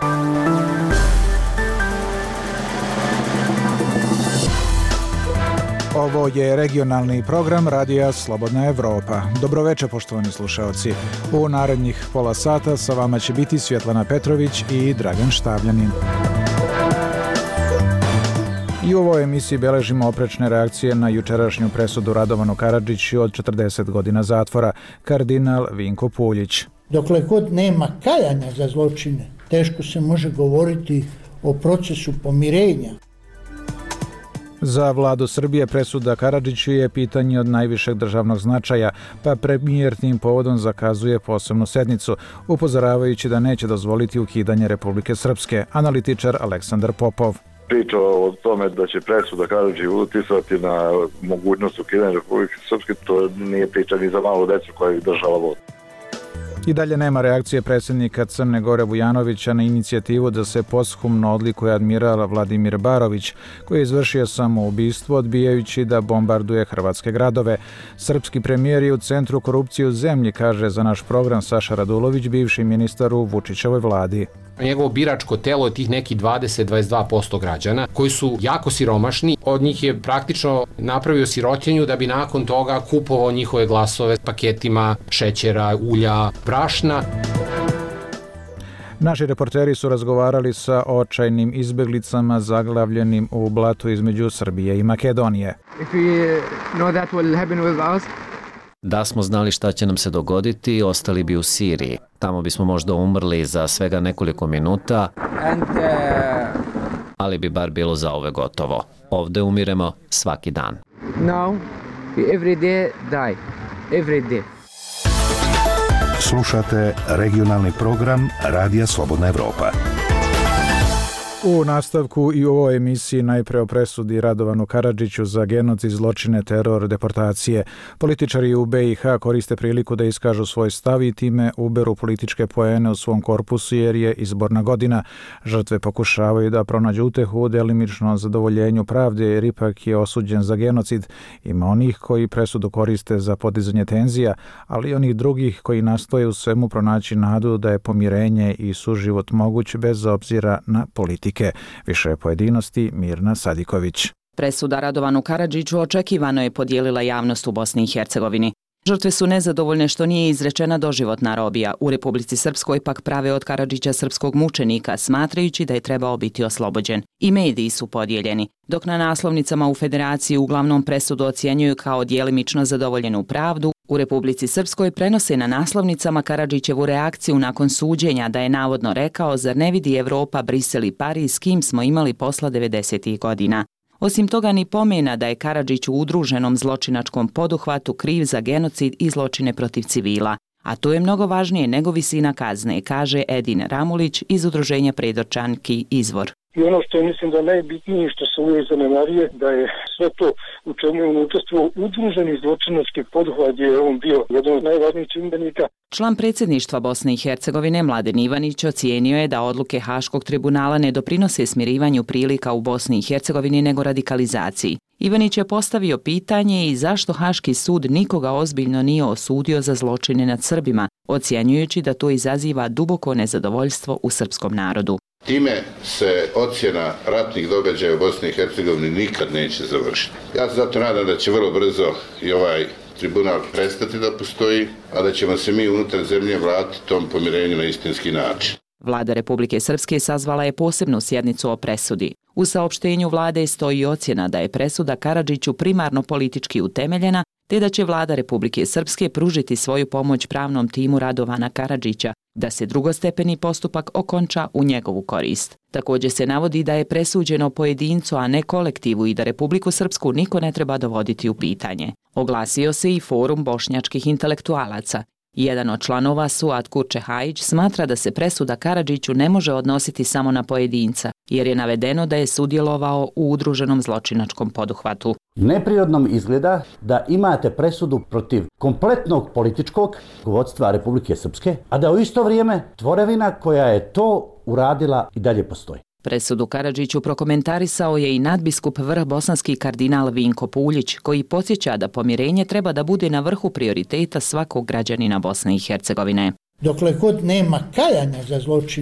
Ovo je regionalni program Radija Slobodna Evropa. Dobroveče, poštovani slušaoci. U narednih pola sata sa vama će biti Svjetlana Petrović i Dragan Štavljanin. I u ovoj emisiji beležimo oprečne reakcije na jučerašnju presudu Radovanu Karadžiću od 40 godina zatvora. Kardinal Vinko Puljić. Dokle god nema kajanja za zločine, teško se može govoriti o procesu pomirenja. Za vladu Srbije presuda Karadžiću je pitanje od najvišeg državnog značaja, pa premijer tim povodom zakazuje posebnu sednicu, upozoravajući da neće dozvoliti ukidanje Republike Srpske. Analitičar Aleksandar Popov. Priča o tome da će presuda Karadžiću uticati na mogućnost ukidanja Republike Srpske, to nije priča ni za malu decu koja je držala vodu. I dalje nema reakcije predsjednika Crne Gore Vujanovića na inicijativu da se posthumno odlikuje admiral Vladimir Barović, koji je izvršio samoubistvo odbijajući da bombarduje hrvatske gradove. Srpski premijer je u centru korupcije u zemlji, kaže za naš program Saša Radulović, bivši ministar u Vučićevoj vladi. Njegovo biračko telo je tih neki 20-22% građana koji su jako siromašni. Od njih je praktično napravio sirotinju da bi nakon toga kupovao njihove glasove paketima šećera, ulja, brašna. Naši reporteri su razgovarali sa očajnim izbeglicama zaglavljenim u blatu između Srbije i Makedonije. Da smo znali šta će nam se dogoditi, ostali bi u Siriji. Tamo bismo možda umrli za svega nekoliko minuta, ali bi bar bilo za ove gotovo. Ovde umiremo svaki dan. Now, every day die. Every day. Slušate regionalni program Radija Slobodna Evropa. U nastavku i u ovoj emisiji najpre o presudi Radovanu Karadžiću za genocid, zločine, teror, deportacije. Političari u BiH koriste priliku da iskažu svoj stav i time uberu političke poene u svom korpusu jer je izborna godina. Žrtve pokušavaju da pronađu utehu u delimičnom zadovoljenju pravde jer ipak je osuđen za genocid. Ima onih koji presudu koriste za podizanje tenzija, ali i onih drugih koji nastoje u svemu pronaći nadu da je pomirenje i suživot moguć bez obzira na politike. Više pojedinosti Mirna Sadiković. Presuda Radovanu Karadžiću očekivano je podijelila javnost u Bosni i Hercegovini. Žrtve su nezadovoljne što nije izrečena doživotna robija. U Republici Srpskoj pak prave od Karadžića srpskog mučenika, smatrajući da je trebao biti oslobođen. I mediji su podijeljeni, dok na naslovnicama u Federaciji uglavnom presudu ocjenjuju kao djelimično zadovoljenu pravdu, u Republici Srpskoj prenose na naslovnicama Karadžićevu reakciju nakon suđenja da je navodno rekao: zar ne vidi Evropa, Brisel i Pariz s kim smo imali posla 90. godina. Osim toga ni pomena da je Karadžić u udruženom zločinačkom poduhvatu kriv za genocid i zločine protiv civila. A to je mnogo važnije nego visina kazne, kaže Edin Ramulić iz udruženja Predorčanki Izvor. I ono što je mislim da najbitnije što se uvijek zanemarije, da je sve to u čemu je on učestvovao udruženi zločinački poduhvat, je on bio jedan od najvažnijih čimbenika. Član predsjedništva Bosne i Hercegovine Mladen Ivanić ocijenio je da odluke Haškog tribunala ne doprinose smirivanju prilika u Bosni i Hercegovini nego radikalizaciji. Ivanić je postavio pitanje i zašto Haški sud nikoga ozbiljno nije osudio za zločine nad Srbima, ocjenjujući da to izaziva duboko nezadovoljstvo u srpskom narodu. Time se ocjena ratnih događaja u Bosni i Hercegovini nikad neće završiti. Ja se zato nadam da će vrlo brzo i ovaj tribunal prestati da postoji, a da ćemo se mi unutar zemlje vratiti tom pomirenju na istinski način. Vlada Republike Srpske sazvala je posebnu sjednicu o presudi. U saopštenju vlade stoji ocjena da je presuda Karadžiću primarno politički utemeljena, te da će vlada Republike Srpske pružiti svoju pomoć pravnom timu Radovana Karadžića, da se drugostepeni postupak okonča u njegovu korist. Također se navodi da je presuđeno pojedincu, a ne kolektivu i da Republiku Srpsku niko ne treba dovoditi u pitanje. Oglasio se i Forum bošnjačkih intelektualaca. Jedan od članova, Suad Kurčehajić, smatra da se presuda Karadžiću ne može odnositi samo na pojedinca, jer je navedeno da je sudjelovao u udruženom zločinačkom poduhvatu. Neprirodnom izgleda da imate presudu protiv kompletnog političkog vodstva Republike Srpske, a da u isto vrijeme tvorevina koja je to uradila i dalje postoji. Presudu Karadžiću prokomentarisao je i nadbiskup vrhbosanski kardinal Vinko Puljić, koji podsjeća da pomirenje treba da bude na vrhu prioriteta svakog građanina Bosne i Hercegovine. Dokle god nema kajanja za zločine,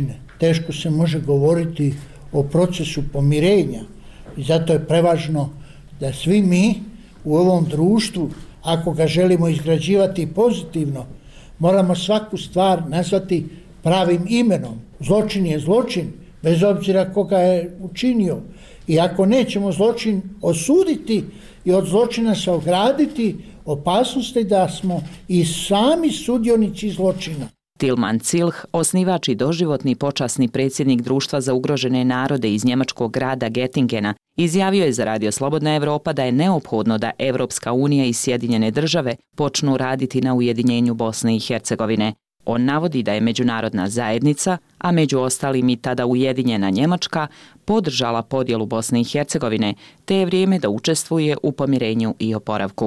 teško se može govoriti o procesu pomirenja i zato je prevažno da svi mi u ovom društvu, ako ga želimo izgrađivati pozitivno, moramo svaku stvar nazvati pravim imenom. Zločin je zločin, bez obzira koga je učinio. I ako nećemo zločin osuditi i od zločina se ograditi, opasnost je da smo i sami sudionici zločina. Tilman Cilh, osnivač i doživotni počasni predsjednik Društva za ugrožene narode iz njemačkog grada Gettingena, izjavio je za Radio Slobodna Evropa da je neophodno da Evropska unija i Sjedinjene države počnu raditi na ujedinjenju Bosne i Hercegovine. On navodi da je međunarodna zajednica, a među ostalim i tada ujedinjena Njemačka, podržala podjelu Bosne i Hercegovine, te je vrijeme da učestvuje u pomirenju i oporavku.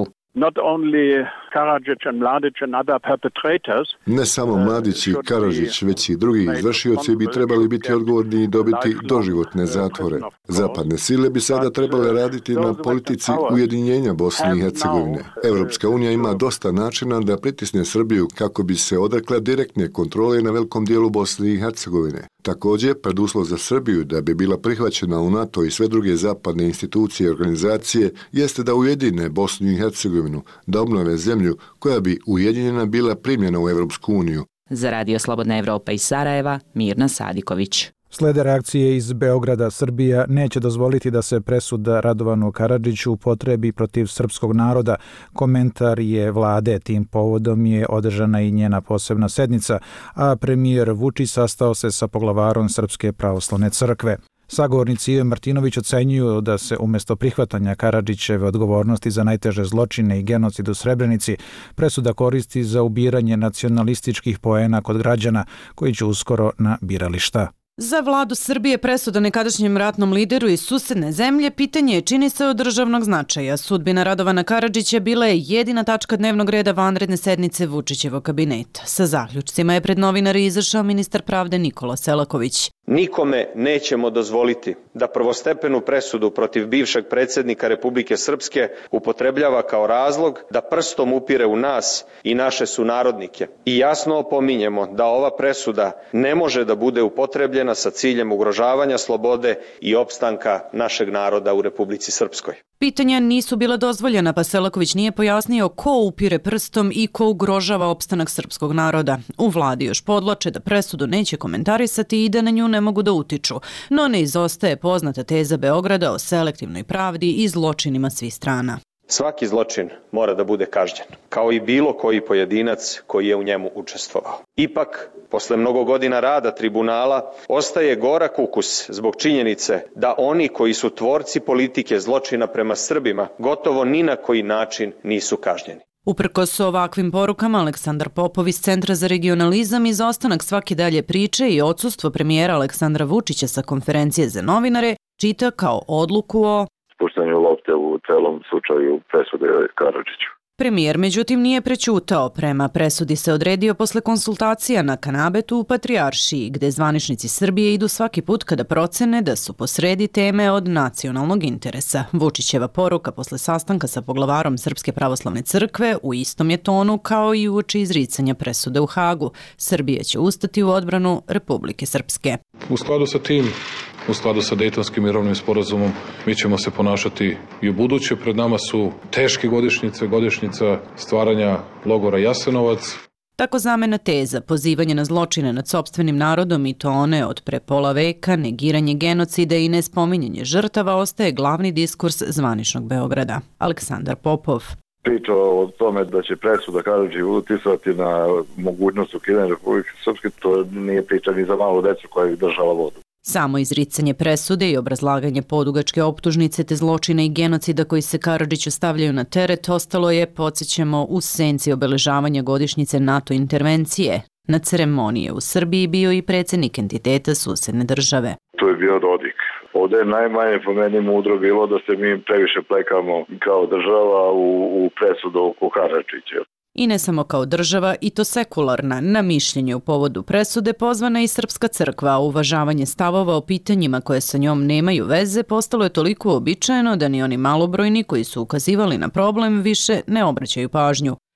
Ne samo Mladić i Karadžić, već i drugi izvršioci bi trebali biti odgovorni i dobiti doživotne zatvore. Zapadne sile bi sada trebale raditi na politici ujedinjenja Bosne i Hercegovine. Evropska unija ima dosta načina da pritisne Srbiju kako bi se odrekla direktne kontrole na velikom dijelu Bosne i Hercegovine. Također, preduslov za Srbiju da bi bila prihvaćena u NATO i sve druge zapadne institucije i organizacije jeste da ujedine Bosnu i Hercegovinu, da obnove zemlju koja bi ujedinjena bila primljena u Evropsku uniju. Za Radio Slobodna Evropa iz Sarajeva, Mirna Sadiković. Slede reakcije iz Beograda. Srbija neće dozvoliti da se presuda Radovanu Karadžiću upotrebi protiv srpskog naroda. Komentar je vlade. Tim povodom je održana i njena posebna sednica, a premijer Vučić sastao se sa poglavarom Srpske pravoslavne crkve. Sagovornici Ive Martinović ocenjuju da se umjesto prihvatanja Karadžićeve odgovornosti za najteže zločine i genocid u Srebrenici presuda koristi za ubiranje nacionalističkih poena kod građana koji će uskoro na birališta. Za vladu Srbije presuda nekadašnjem ratnom lideru iz susedne zemlje pitanje je čini se od državnog značaja. Sudbina Radovana Karadžića bila je jedina tačka dnevnog reda vanredne sednice Vučićevog kabineta. Sa zaključcima je pred novinari izašao ministar pravde Nikola Selaković. Nikome nećemo dozvoliti da prvostepenu presudu protiv bivšeg predsjednika Republike Srpske upotrebljava kao razlog da prstom upire u nas i naše sunarodnike. I jasno opominjemo da ova presuda ne može da bude upotrebljena sa ciljem ugrožavanja slobode i opstanka našeg naroda u Republici Srpskoj. Pitanja nisu bila dozvoljena, pa Selaković nije pojasnio ko upire prstom i ko ugrožava opstanak srpskog naroda. U vladi još podvlače da presudu neće komentarisati i da na nju ne mogu da utiču, no ne izostaje poznata teza Beograda o selektivnoj pravdi i zločinima svih strana. Svaki zločin mora da bude kažnjen, kao i bilo koji pojedinac koji je u njemu učestvovao. Ipak, posle mnogo godina rada tribunala, ostaje gorak ukus zbog činjenice da oni koji su tvorci politike zločina prema Srbima gotovo ni na koji način nisu kažnjeni. Uprkos ovakvim porukama, Aleksandar Popov iz Centra za regionalizam izostanak svake dalje priče i odsustvo premijera Aleksandra Vučića sa konferencije za novinare čita kao odluku o spuštanju lopte u celom slučaju presude Karadžiću. Premijer, međutim, nije prećutao. Prema presudi se odredio posle konsultacija na Kanabetu u Patrijaršiji, gde zvaničnici Srbije idu svaki put kada procene da su posredi teme od nacionalnog interesa. Vučićeva poruka posle sastanka sa poglavarom Srpske pravoslavne crkve u istom je tonu kao i uoči izricanja presude u Hagu. Srbija će ustati u odbranu Republike Srpske. U skladu sa tim, u skladu sa Dejtonskim mirovnim sporazumom, mi ćemo se ponašati i u buduće. Pred nama su teške godišnjica stvaranja logora Jasenovac. Tako zamena teza, pozivanje na zločine nad sopstvenim narodom i to one od pre pola veka, negiranje genocida i nespominjanje žrtava ostaje glavni diskurs zvaničnog Beograda. Aleksandar Popov. Priča o tome da će presuda Karadžiću uticati na mogućnost ukidanja Republike Srpske, to nije priča ni za malu decu koja ih držala vodu. Samo izricanje presude i obrazlaganje podugačke optužnice te zločina i genocida koji se Karadžiću stavljaju na teret ostalo je, podsjećamo, u senci obeležavanja godišnjice NATO intervencije. Na ceremonije u Srbiji bio i predsjednik entiteta susedne države. To je bio Dodik. Ovdje je najmanje po meni mudro bilo da se mi previše plekamo kao država u presudu oko Karadžića. I ne samo kao država, i to sekularna, na mišljenje u povodu presude pozvana i Srpska crkva, a uvažavanje stavova o pitanjima koje sa njom nemaju veze postalo je toliko uobičajeno da ni oni malobrojni koji su ukazivali na problem više ne obraćaju pažnju.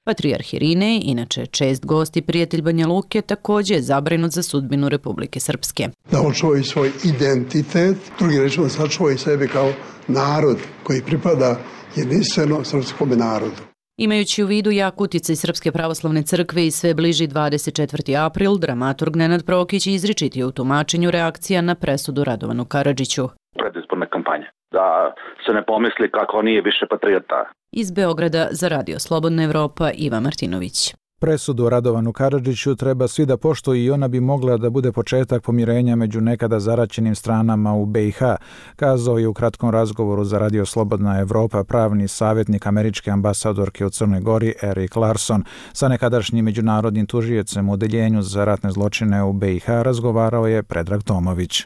Patrijarh Irinej, inače čest gost i prijatelj Banja Luke, također je zabrinut za sudbinu Republike Srpske. Da očuva svoj identitet, drugi rečima sačuva i sebe kao narod koji pripada jedinstveno srpskom narodu. Imajući u vidu jak utjecaj Srpske pravoslavne crkve i sve bliži 24. april, dramaturg Nenad Prokić izričitio u tumačenju reakcija na presudu Radovanu Karadžiću. Predizborne kampanje. Da se ne pomisli kako nije više patriota. Iz Beograda za Radio Slobodna Evropa, Iva Martinović. Presudu Radovanu Karadžiću treba svi da poštuju i ona bi mogla da bude početak pomirenja među nekada zaraćenim stranama u BiH, kazao je u kratkom razgovoru za Radio Slobodna Evropa pravni savjetnik američke ambasadorke u Crnoj Gori Erik Larson. Sa nekadašnjim međunarodnim tužiocem u Odeljenju za ratne zločine u BiH razgovarao je Predrag Tomović.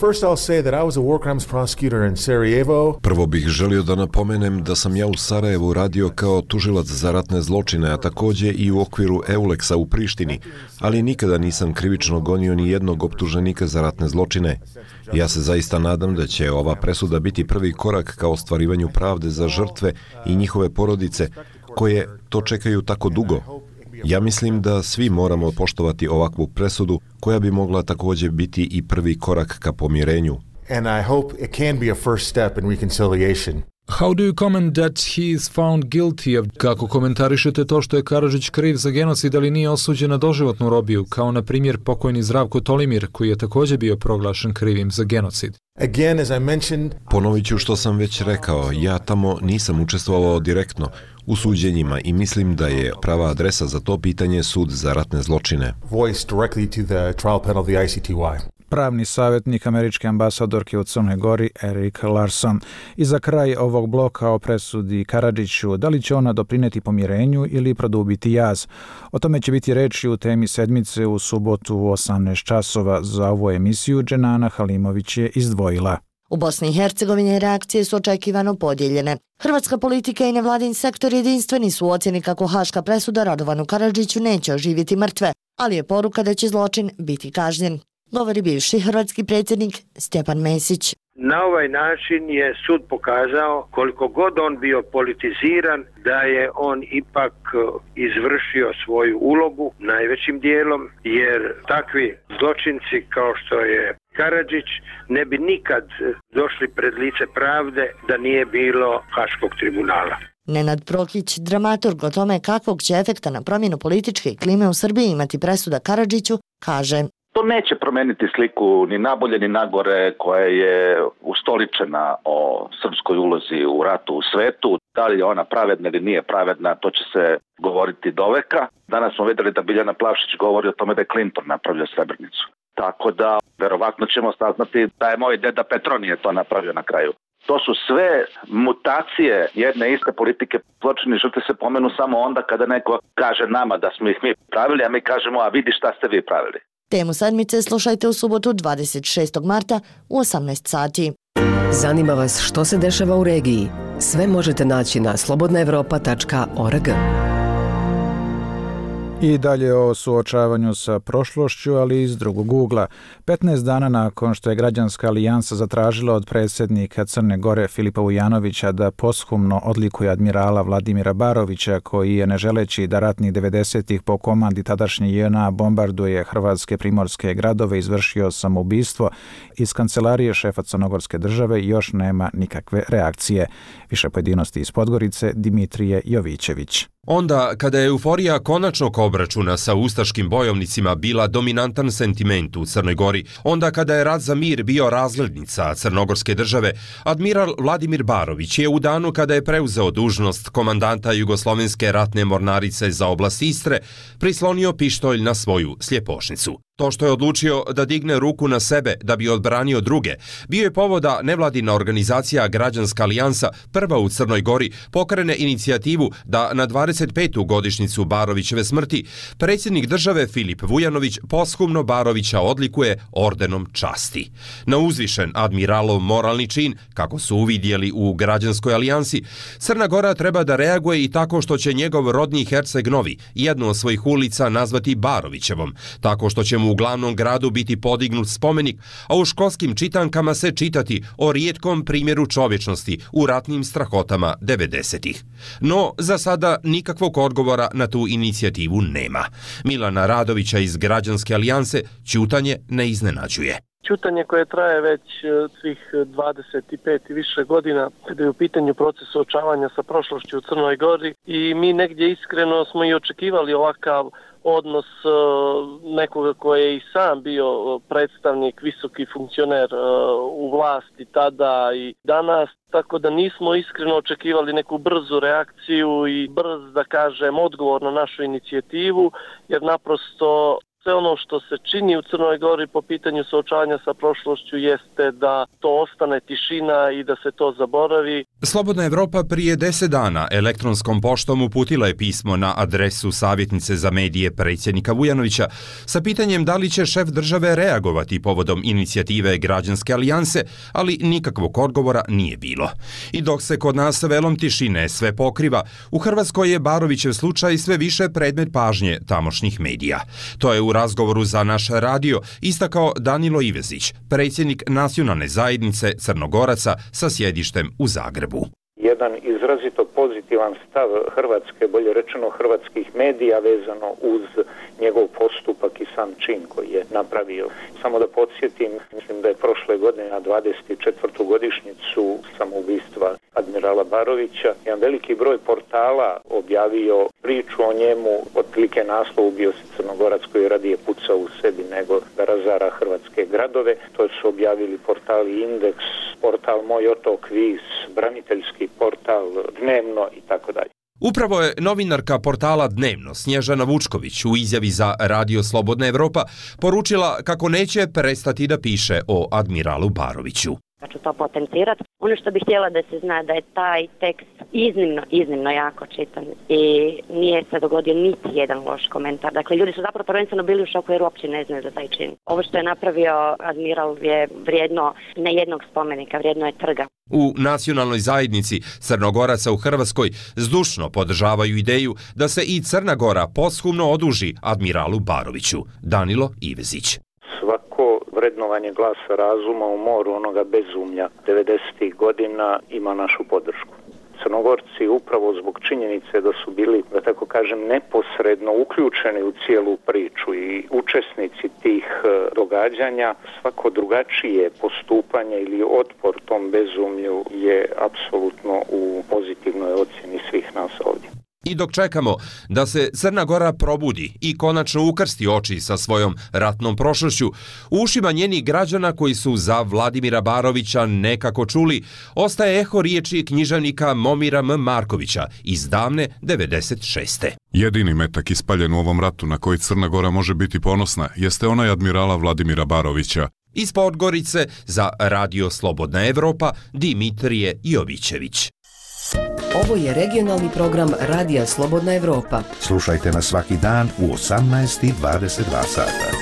Prvo bih želio da napomenem da sam ja u Sarajevu radio kao tužilac za ratne zločine, a također i u okviru Euleksa u Prištini, ali nikada nisam krivično gonio ni jednog optuženika za ratne zločine. Ja se zaista nadam da će ova presuda biti prvi korak ka ostvarivanju pravde za žrtve i njihove porodice, koje to čekaju tako dugo. Ja mislim da svi moramo poštovati ovakvu presudu koja bi mogla također biti i prvi korak ka pomirenju. How do you comment that he is found guilty of... Kako komentarišete to što je Karadžić kriv za genocid, ali nije osuđen na doživotnu robiju, kao na primjer pokojni Zdravko Tolimir, koji je također bio proglašen krivim za genocid? Ponovit ću što sam već rekao, ja tamo nisam učestvovao direktno u suđenjima i mislim da je prava adresa za to pitanje sud za ratne zločine. Pravni savjetnik američke ambasadorke u Crnoj Gori Erik Larson. I za kraj ovog bloka o presudi Karadžiću, da li će ona doprineti pomirenju ili produbiti jaz? O tome će biti reči u temi sedmice u subotu u 18 časova. Za ovu emisiju Dženana Halimović je izdvojila. U Bosni i Hercegovini reakcije su očekivano podijeljene. Hrvatska politika i nevladin sektor jedinstveni su u ocjeni kako haška presuda Radovanu Karadžiću neće oživjeti mrtve, ali je poruka da će zločin biti kažnjen. Govori bivši hrvatski predsjednik Stjepan Mesić. Na ovaj način je sud pokazao, koliko god on bio politiziran, da je on ipak izvršio svoju ulogu najvećim dijelom, jer takvi zločinci kao što je Karadžić ne bi nikad došli pred lice pravde da nije bilo Haškog tribunala. Nenad Prokić, dramaturg o tome kakvog će efekta na promjenu političke klime u Srbiji imati presuda Karadžiću, kaže: To neće promijeniti sliku ni nabolje ni nagore koja je ustoličena o srpskoj ulozi u ratu u svetu. Da li je ona pravedna ili nije pravedna, to će se govoriti doveka. Danas smo vidjeli da Biljana Plavšić govori o tome da je Clinton napravio Srebrenicu. Tako da, verovatno ćemo saznati da je moj deda Petronije to napravio na kraju. To su sve mutacije jedne iste politike. Zločini žrtve se pomenu samo onda kada neko kaže nama da smo ih mi pravili, a mi kažemo, a vidi šta ste vi pravili. Temu sedmice slušajte u subotu 26. marta u 18 sati. Zanima vas što se dešava u regiji? Sve možete naći na slobodnaevropa.org. I dalje o suočavanju sa prošlošću, ali iz drugog ugla. 15 dana nakon što je Građanska alijansa zatražila od predsjednika Crne Gore Filipa Vujanovića da posthumno odlikuje admirala Vladimira Barovića, koji je, ne želeći da ratnih 90-ih po komandi tadašnje JNA bombarduje hrvatske primorske gradove, izvršio samoubistvo, iz kancelarije šefa Crnogorske države još nema nikakve reakcije. Više pojedinosti iz Podgorice, Dimitrije Jovićević. Onda, kada je euforija konačnog obračuna sa ustaškim bojovnicima bila dominantan sentiment u Crnoj Gori, onda kada je rat za mir bio razglednica Crnogorske države, admiral Vladimir Barović je u danu kada je preuzeo dužnost komandanta Jugoslovenske ratne mornarice za oblast Istre prislonio pištolj na svoju sljepošnicu. To što je odlučio da digne ruku na sebe da bi odbranio druge, bio je povoda nevladina organizacija Građanska alijansa, prva u Crnoj Gori, pokrene inicijativu da na 25. godišnjicu Barovićeve smrti predsjednik države Filip Vujanović posthumno Barovića odlikuje ordenom časti. Na uzvišen admiralov moralni čin, kako su uvidjeli u Građanskoj alijansi, Crna Gora treba da reaguje i tako što će njegov rodni Herceg Novi jednu od svojih ulica nazvati Barovićevom, tako što će mu u glavnom gradu biti podignut spomenik, a u školskim čitankama se čitati o rijetkom primjeru čovječnosti u ratnim strahotama 90-ih. No, za sada nikakvog odgovora na tu inicijativu nema. Milana Radovića iz Građanske alijanse ćutanje ne iznenađuje. Ćutanje koje traje već svih 25 i više godina kada je u pitanju proces suočavanja sa prošlošću u Crnoj Gori i mi negdje iskreno smo i očekivali ovakav odnos nekoga koji je i sam bio predstavnik, visoki funkcioner u vlasti tada i danas, tako da nismo iskreno očekivali neku brzu reakciju i brz, da kažem, odgovor na našu inicijativu, jer naprosto sve ono što se čini u Crnoj Gori po pitanju suočavanja sa prošlošću jeste da to ostane tišina i da se to zaboravi. Slobodna Evropa prije 10 dana elektronskom poštom uputila je pismo na adresu savjetnice za medije predsjednika Vujanovića sa pitanjem da li će šef države reagovati povodom inicijative Građanske alijanse, ali nikakvog odgovora nije bilo. I dok se kod nas velom tišine sve pokriva, u Hrvatskoj je Barovićev slučaj sve više predmet pažnje tamošnjih medija. To je u razgovoru za naš radio istakao Danilo Ivezić, predsjednik nacionalne zajednice Crnogoraca sa sjedištem u Zagrebu. Jedan izrazito pozitivan stav Hrvatske, bolje rečeno hrvatskih medija vezano uz njegov postupak i sam čin koji je napravio. Samo da podsjetim, mislim da je prošle godine na 24. godišnjicu samoubistva admirala Barovića jedan veliki broj portala objavio priču o njemu, otprilike naslov ubio se Crnogorac koji radije pucao u sebi nego da razara hrvatske gradove. To su objavili portali Indeks, portal Moj otok Vis, braniteljski portal Dnevno i tako dalje. Upravo je novinarka portala Dnevno Snježana Vučković u izjavi za Radio Slobodna Evropa poručila kako neće prestati da piše o admiralu Baroviću. Da ću to potencirati. Ono što bih htjela da se zna da je taj tekst iznimno jako čitan i nije se dogodio niti jedan loš komentar. Dakle, ljudi su zapravo prvenstveno bili u šoku jer uopće ne znaju za taj čin. Ovo što je napravio admiral je vrijedno ne jednog spomenika, vrijedno je trga. U nacionalnoj zajednici Crnogoraca u Hrvatskoj zdušno podržavaju ideju da se i Crna Gora posthumno oduži admiralu Baroviću. Danilo Ivezić. Svako vrednovanje glasa razuma u moru onoga bezumlja 90. godina ima našu podršku. Crnogorci upravo zbog činjenice da su bili, da tako kažem, neposredno uključeni u cijelu priču i učesnici tih događanja, svako drugačije postupanje ili otpor tom bezumlju je apsolutno u pozitivnoj ocjeni svih nas ovdje. I dok čekamo da se Crna Gora probudi i konačno ukrsti oči sa svojom ratnom prošlošću, u ušima njenih građana koji su za Vladimira Barovića nekako čuli, ostaje eho riječi književnika Momira M. Markovića iz davne 96. Jedini metak ispaljen u ovom ratu na koji Crna Gora može biti ponosna jeste onaj admirala Vladimira Barovića. Iz Podgorice za Radio Slobodna Evropa Dimitrije Jovićević. Ovo je regionalni program Radija Slobodna Evropa. Slušajte nas svaki dan u 18:22 sata.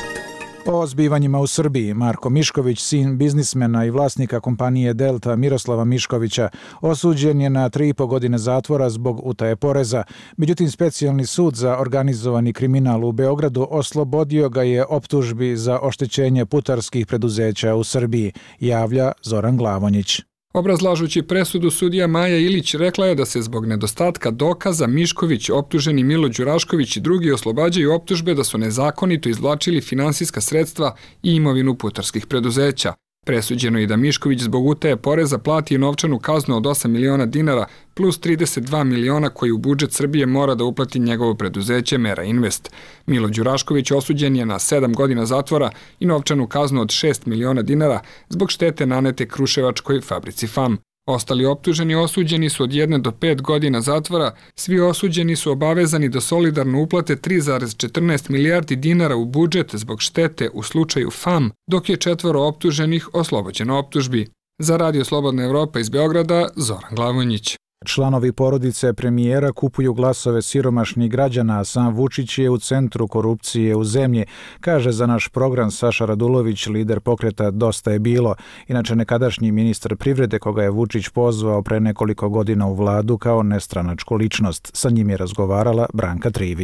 O zbivanjima u Srbiji, Marko Mišković, sin biznismena i vlasnika kompanije Delta Miroslava Miškovića, osuđen je na 3,5 godine zatvora zbog utaje poreza. Međutim, specijalni sud za organizovani kriminal u Beogradu oslobodio ga je optužbi za oštećenje putarskih preduzeća u Srbiji, javlja Zoran Glavonjić. Obrazlažući presudu, sudija Maja Ilić rekla je da se zbog nedostatka dokaza Mišković, optuženi Milo Đurašković i drugi oslobađaju optužbe da su nezakonito izvlačili finansijska sredstva i imovinu putarskih preduzeća. Presuđeno je da Mišković zbog utaje poreza plati novčanu kaznu od 8 miliona dinara plus 32 miliona koji u budžet Srbije mora da uplati njegovo preduzeće Mera Invest. Milo Đurašković osuđen je na 7 godina zatvora i novčanu kaznu od 6 miliona dinara zbog štete nanete Kruševačkoj fabrici FAM. Ostali optuženi osuđeni su od 1 do 5 godina zatvora, svi osuđeni su obavezani da solidarno uplate 3,14 milijardi dinara u budžet zbog štete u slučaju FAM, dok je 4 optuženih oslobođeno optužbi. Za Radio Slobodna Evropa iz Beograda, Zoran Glavonjić. Članovi porodice premijera kupuju glasove siromašnih građana, a sam Vučić je u centru korupcije u zemlji, kaže za naš program Saša Radulović, lider pokreta Dosta je bilo, inače nekadašnji ministar privrede koga je Vučić pozvao pre nekoliko godina u vladu kao nestranačku ličnost. Sa njim je razgovarala Branka Trivić.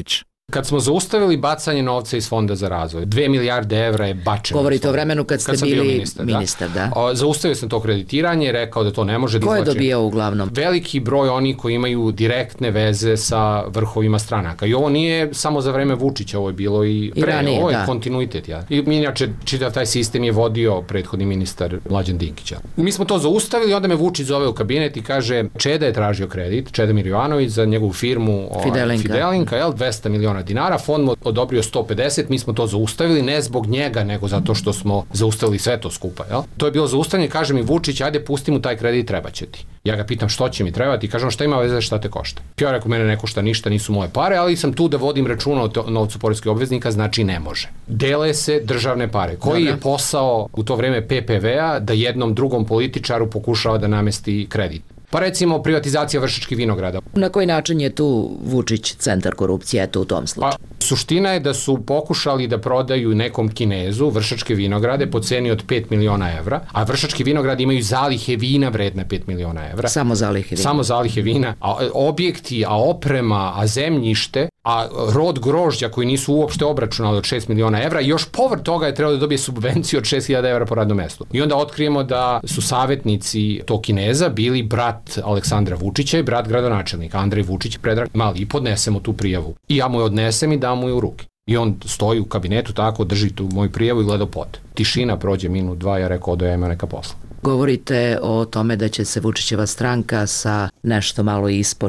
Kad smo zaustavili bacanje novca iz Fonda za razvoj, 2 milijarde evra je bačeno. Govorite o vremenu kad ste bili ministar, da? Zaustavio sam to kreditiranje, rekao da to ne može da izlači. Ko je dobijao uglavnom? Veliki broj onih koji imaju direktne veze sa vrhovima stranaka. I ovo nije samo za vreme Vučića, ovo je bilo i pre. Ranije, ovo je kontinuitet. Ja. I inače, čitav taj sistem je vodio prethodni ministar Mlađan Dinkić. Mi smo to zaustavili, onda me Vučić zove u kabinet i kaže, Čeda je tražio kredit, Čedomir Jovanović, za njegovu firmu Fidelinka, 200 miliona dinara, fond mu odobrio 150, mi smo to zaustavili, ne zbog njega, nego zato što smo zaustavili sve to skupa. Jel? To je bilo zaustavljanje, kaže mi Vučić, ajde pusti mu taj kredit, treba će ti. Ja ga pitam što će mi trebati i kažem šta ima veze, šta te košta. Ja rekao, mene ne košta ništa, nisu moje pare, ali sam tu da vodim računa o novcu poreskih obveznika, znači ne može. Dele se državne pare. Koji je posao u to vreme PPV-a da jednom drugom političaru pokušava da namesti kredit? Pa recimo privatizacija Vršačkih vinograda. Na koji način je tu Vučić centar korupcije, eto u tom slučaju? Suština je da su pokušali da prodaju nekom Kinezu Vršačke vinograde po ceni od 5 miliona evra, a Vršački vinogradi imaju zalihe vina vredne 5 miliona evra. Samo zalihe vina. Samo zalihe vina, a objekti, a oprema, a zemljište, a rod grožđa koji nisu uopšte obračunali od 6 miliona evra i još povrh toga je trebao da dobije subvenciju od 6.000 evra po radnom mestu. I onda otkrijemo da su savjetnici tog Kineza bili brat Aleksandra Vučića i brat gradonačelnika Andrej Vučić, Predrag Mali, i podnesemo tu prijavu. I ja mu je odnesem i dam mu je u ruke. I on stoji u kabinetu tako, drži tu moju prijavu i gleda pod. Tišina, prođe minut, dva, ja rekao da ja ima neka posla. Govorite o tome da će se Vučićeva stranka sa nešto malo ispod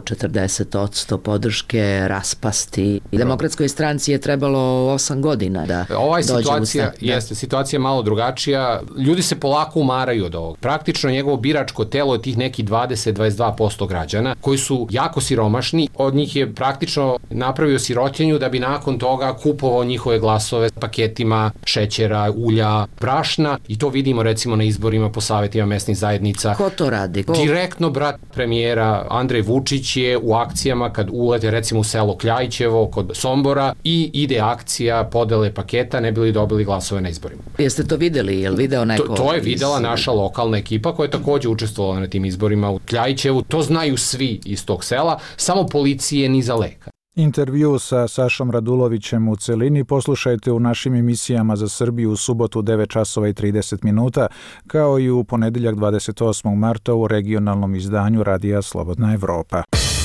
40% podrške raspasti. I Demokratskoj stranci je trebalo 8 godina da dođe u start. Situacija je malo drugačija. Ljudi se polako umaraju od ovog. Praktično njegovo biračko telo je tih neki 20-22% građana koji su jako siromašni. Od njih je praktično napravio sirotinju da bi nakon toga kupovao njihove glasove paketima šećera, ulja, brašna i to vidimo recimo na izborima po savjetima mesnih zajednica. Ko to radi? Direktno brat premijera Andrej Vučić je u akcijama kad ulete recimo u selo Kljajićevo kod Sombora i ide akcija podele paketa ne bi li dobili glasove na izborima. Jeste to videli? Je li video neko? To je videla naša lokalna ekipa koja je također učestvovala na tim izborima u Kljajićevu. To znaju svi iz tog sela, samo policije ni za leka. Intervju sa Sašom Radulovićem u celini poslušajte u našim emisijama za Srbiju u subotu 9 časova i 30 minuta, kao i u ponedeljak 28. marta u regionalnom izdanju Radija Slobodna Evropa.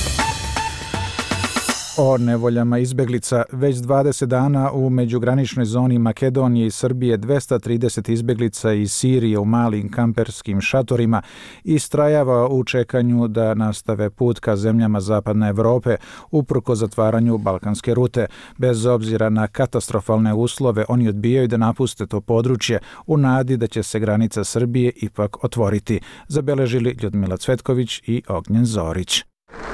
O nevoljama izbeglica. Već 20 dana u međugraničnoj zoni Makedonije i Srbije 230 izbeglica iz Sirije u malim kamperskim šatorima istrajava u čekanju da nastave put ka zemljama Zapadne Evrope uprko zatvaranju balkanske rute. Bez obzira na katastrofalne uslove, oni odbijaju da napuste to područje u nadi da će se granica Srbije ipak otvoriti, zabeležili Ljudmila Cvetković i Ognjen Zorić.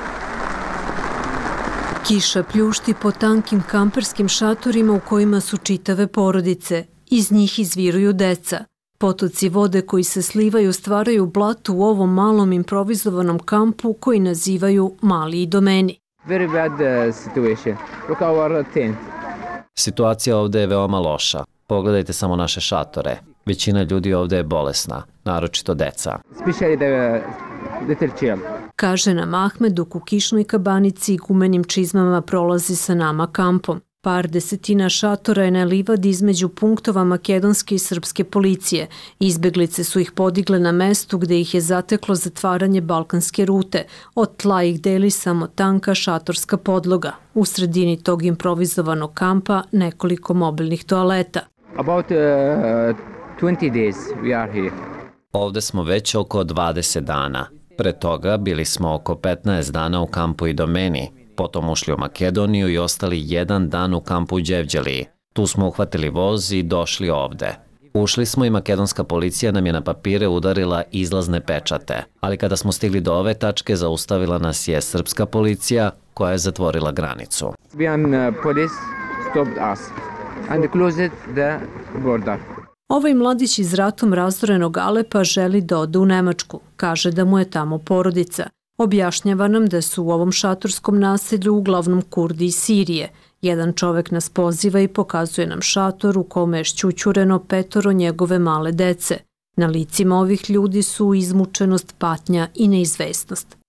Kiša pljušti po tankim kamperskim šatorima u kojima su čitave porodice. Iz njih izviruju deca. Potoci vode koji se slivaju stvaraju blatu u ovom malom improvizovanom kampu koji nazivaju Mali Idomeni. Very bad situation. Look our tent. Situacija ovdje je veoma loša. Pogledajte samo naše šatore. Većina ljudi ovdje je bolesna, naročito deca. Especially the little children. Kaže nam Ahmed dok u kišnoj kabanici i gumenim čizmama prolazi sa nama kampom. Par desetina šatora je na livadi između punktova makedonske i srpske policije. Izbeglice su ih podigle na mestu gde ih je zateklo zatvaranje balkanske rute. Od tla ih deli samo tanka šatorska podloga. U sredini tog improvizovanog kampa nekoliko mobilnih toaleta. About 20 days we are here. Ovde smo već oko 20 dana. Pre toga bili smo oko 15 dana u kampu Idomeni, potom ušli u Makedoniju i ostali 1 dan u kampu Đevđeliji. Tu smo uhvatili voz i došli ovde. Ušli smo i makedonska policija nam je na papire udarila izlazne pečate, ali kada smo stigli do ove tačke zaustavila nas je srpska policija koja je zatvorila granicu. Police stopped us and closed the border. Ovaj mladić iz ratom razorenog Alepa želi da ode u Nemačku. Kaže da mu je tamo porodica. Objašnjava nam da su u ovom šatorskom naselju uglavnom Kurdi iz Sirije. Jedan čovek nas poziva i pokazuje nam šator u kome je šćućureno 5 njegove male dece. Na licima ovih ljudi su izmučenost, patnja i neizvesnost.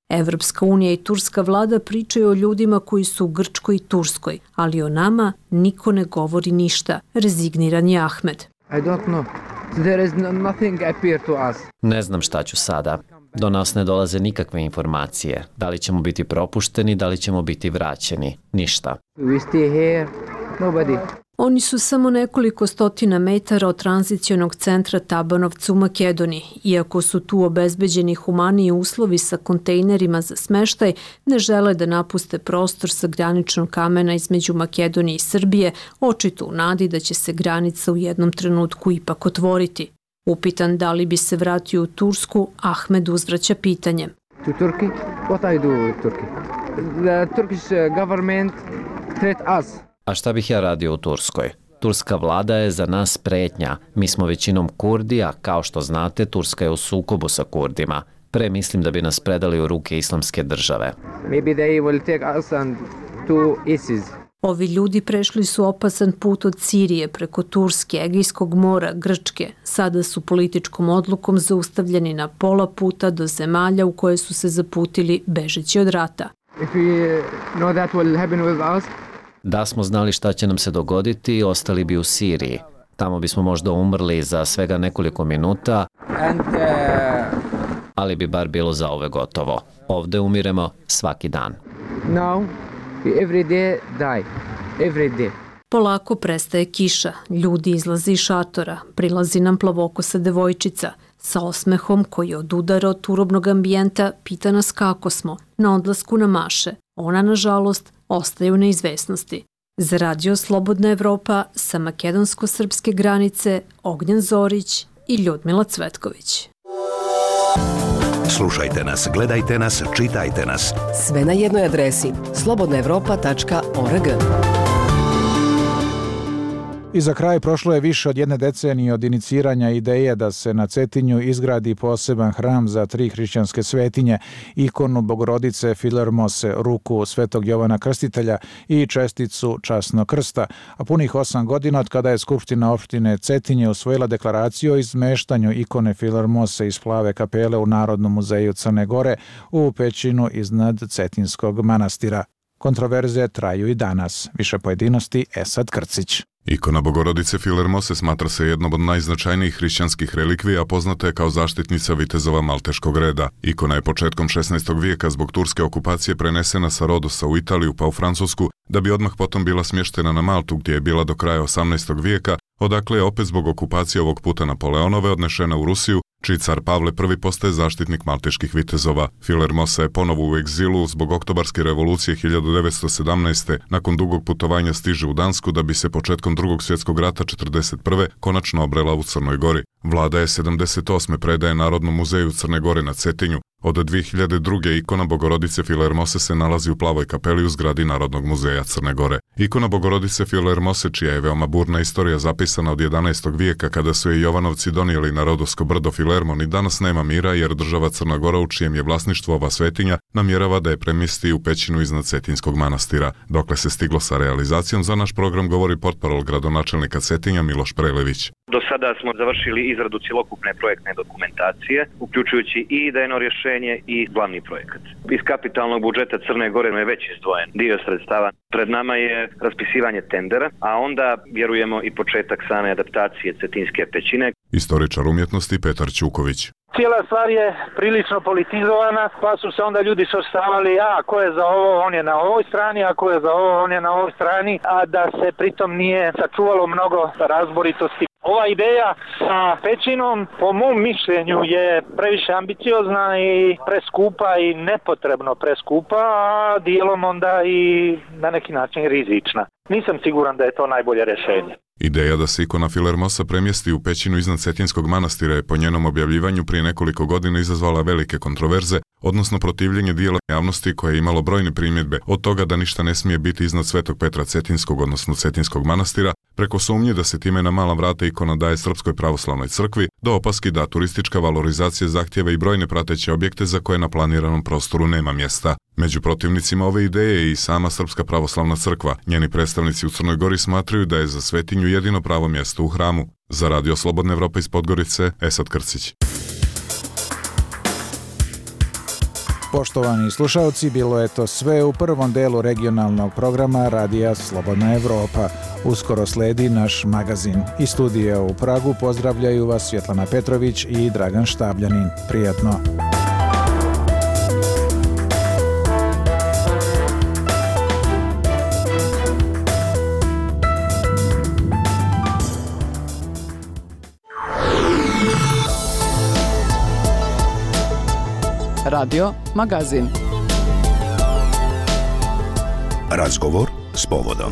Evropska unija i turska vlada pričaju o ljudima koji su u Grčkoj i Turskoj, ali o nama niko ne govori ništa, rezigniran je Ahmed. I don't know. There is nothing appear to us. Ne znam šta ću sada. Do nas ne dolaze nikakve informacije. Da li ćemo biti propušteni, da li ćemo biti vraćeni. Ništa. We stay here. Nobody. Oni su samo nekoliko stotina metara od tranzicionog centra Tabanovca u Makedoniji. Iako su tu obezbeđeni humaniji uslovi sa kontejnerima za smeštaj, ne žele da napuste prostor sa graničnog kamena između Makedonije i Srbije, očito u nadi da će se granica u jednom trenutku ipak otvoriti. Upitan da li bi se vratio u Tursku, Ahmed uzvraća pitanjem. To Turkey? What I do with Turkey? The Turkish government threat us. A šta bih ja radio u Turskoj? Turska vlada je za nas pretnja. Mi smo većinom Kurdi, a kao što znate, Turska je u sukobu sa Kurdima. Pre mislim da bi nas predali u ruke islamske države. Maybe they will take us and to ISIS. Ovi ljudi prešli su opasan put od Sirije preko Turske, Egejskog mora, Grčke. Sada su političkom odlukom zaustavljeni na pola puta do zemalja u koje su se zaputili bežeći od rata. If we know that will happen with us, da smo znali šta će nam se dogoditi, ostali bi u Siriji. Tamo bismo možda umrli za svega nekoliko minuta, ali bi bar bilo za ove gotovo. Ovde umiremo svaki dan. Now, we every day die. Every day. Polako prestaje kiša, ljudi izlaze iz šatora, prilazi nam plavokosa devojčica. Sa osmehom koji odudara od turobnog ambijenta pita nas kako smo, na odlasku na maše. Ona, nažalost, ostaje u neizvesnosti. Za Radio Slobodna Evropa sa makedonsko-srpske granice Ognjen Zorić i Ljudmila Cvetković. Slušajte nas, gledajte nas, čitajte nas. Sve na jednoj adresi slobodnaevropa.org. I za kraj, prošlo je više od 1 decenije od iniciranja ideje da se na Cetinju izgradi poseban hram za 3 hrišćanske svetinje, ikonu Bogorodice Filermose, ruku Svetog Jovana Krstitelja i česticu Časnog krsta, a punih 8 godina od kada je Skupština opštine Cetinje usvojila deklaraciju o izmeštanju ikone Filermose iz plave kapele u Narodnom muzeju Crne Gore u pećinu iznad Cetinskog manastira. Kontroverze traju i danas. Više pojedinosti Esad Krcić. Ikona Bogorodice Filermose smatra se jednom od najznačajnijih hrišćanskih relikvija, poznata je kao zaštitnica vitezova malteškog reda. Ikona je početkom 16. vijeka zbog turske okupacije prenesena sa Rodosa u Italiju pa u Francusku, da bi odmah potom bila smještena na Maltu gdje je bila do kraja 18. vijeka, odakle je opet zbog okupacije ovog puta Napoleonove odnešena u Rusiju, čiji car Pavle I postaje zaštitnik malteških vitezova. Filermosa je ponovo u egzilu zbog oktobarske revolucije 1917. Nakon dugog putovanja stiže u Dansku da bi se početkom Drugog svjetskog rata 1941. konačno obrela u Crnoj Gori. Vlada je 78. predaje Narodnom muzeju Crne Gore na Cetinju. Od 2002. ikona Bogorodice Filermose se nalazi u plavoj kapeli u zgradi Narodnog muzeja Crne Gore. Ikona Bogorodice Filermose, čija je veoma burna istorija zapisana od 11. vijeka kada su je Jovanovci donijeli na Rodovsko brdo Filermon, i danas nema mira jer država Crna Gora, u čijem je vlasništvo ova svetinja, namjerava da je premjesti u pećinu iznad Cetinskog manastira. Dokle se stiglo sa realizacijom, za naš program govori portparol gradonačelnika Cetinja Miloš Prelević. Do sada smo završili izradu cjelokupne projektne dokumentacije, uključujući i idejno rješenje i glavni projekat. Iz kapitalnog budžeta Crne Gore je već izdvojen dio sredstava. Pred nama je raspisivanje tendera, a onda vjerujemo i početak same adaptacije Cetinske pećine. Istoričar umjetnosti Petar Ćuković. Cijela stvar je prilično politizovana, pa su se onda ljudi svrstavali, ko je za ovo, on je na ovoj strani, a ko je za ovo, on je na ovoj strani, a da se pritom nije sačuvalo mnogo razboritosti. Ova ideja sa pećinom, po mom mišljenju, je previše ambiciozna i preskupa i nepotrebno preskupa, a dijelom onda i na neki način rizična. Nisam siguran da je to najbolje rješenje. Ideja da se ikona Filermosa premjesti u pećinu iznad Cetinskog manastira je po njenom objavljivanju prije nekoliko godina izazvala velike kontroverze, odnosno protivljenje dijela javnosti koje je imalo brojne primjedbe, od toga da ništa ne smije biti iznad Svetog Petra Cetinskog, odnosno Cetinskog manastira, preko sumnje da se time na mala vrata ikona daje Srpskoj pravoslavnoj crkvi, do opaski da turistička valorizacija zahtjeva i brojne prateće objekte za koje na planiranom prostoru nema mjesta. Među protivnicima ove ideje je i sama Srpska pravoslavna crkva. Njeni predstavnici u Crnoj Gori smatraju da je za svetinju jedino pravo mjesto u hramu. Za Radio Slobodna Evropa iz Podgorice, Esad Krcić. Poštovani slušalci, bilo je to sve u prvom delu regionalnog programa Radija Slobodna Evropa. Uskoro sledi naš magazin. Iz studija u Pragu pozdravljaju vas Svjetlana Petrović i Dragan Štabljanin. Prijatno! Radio Magazin. Razgovor s povodom.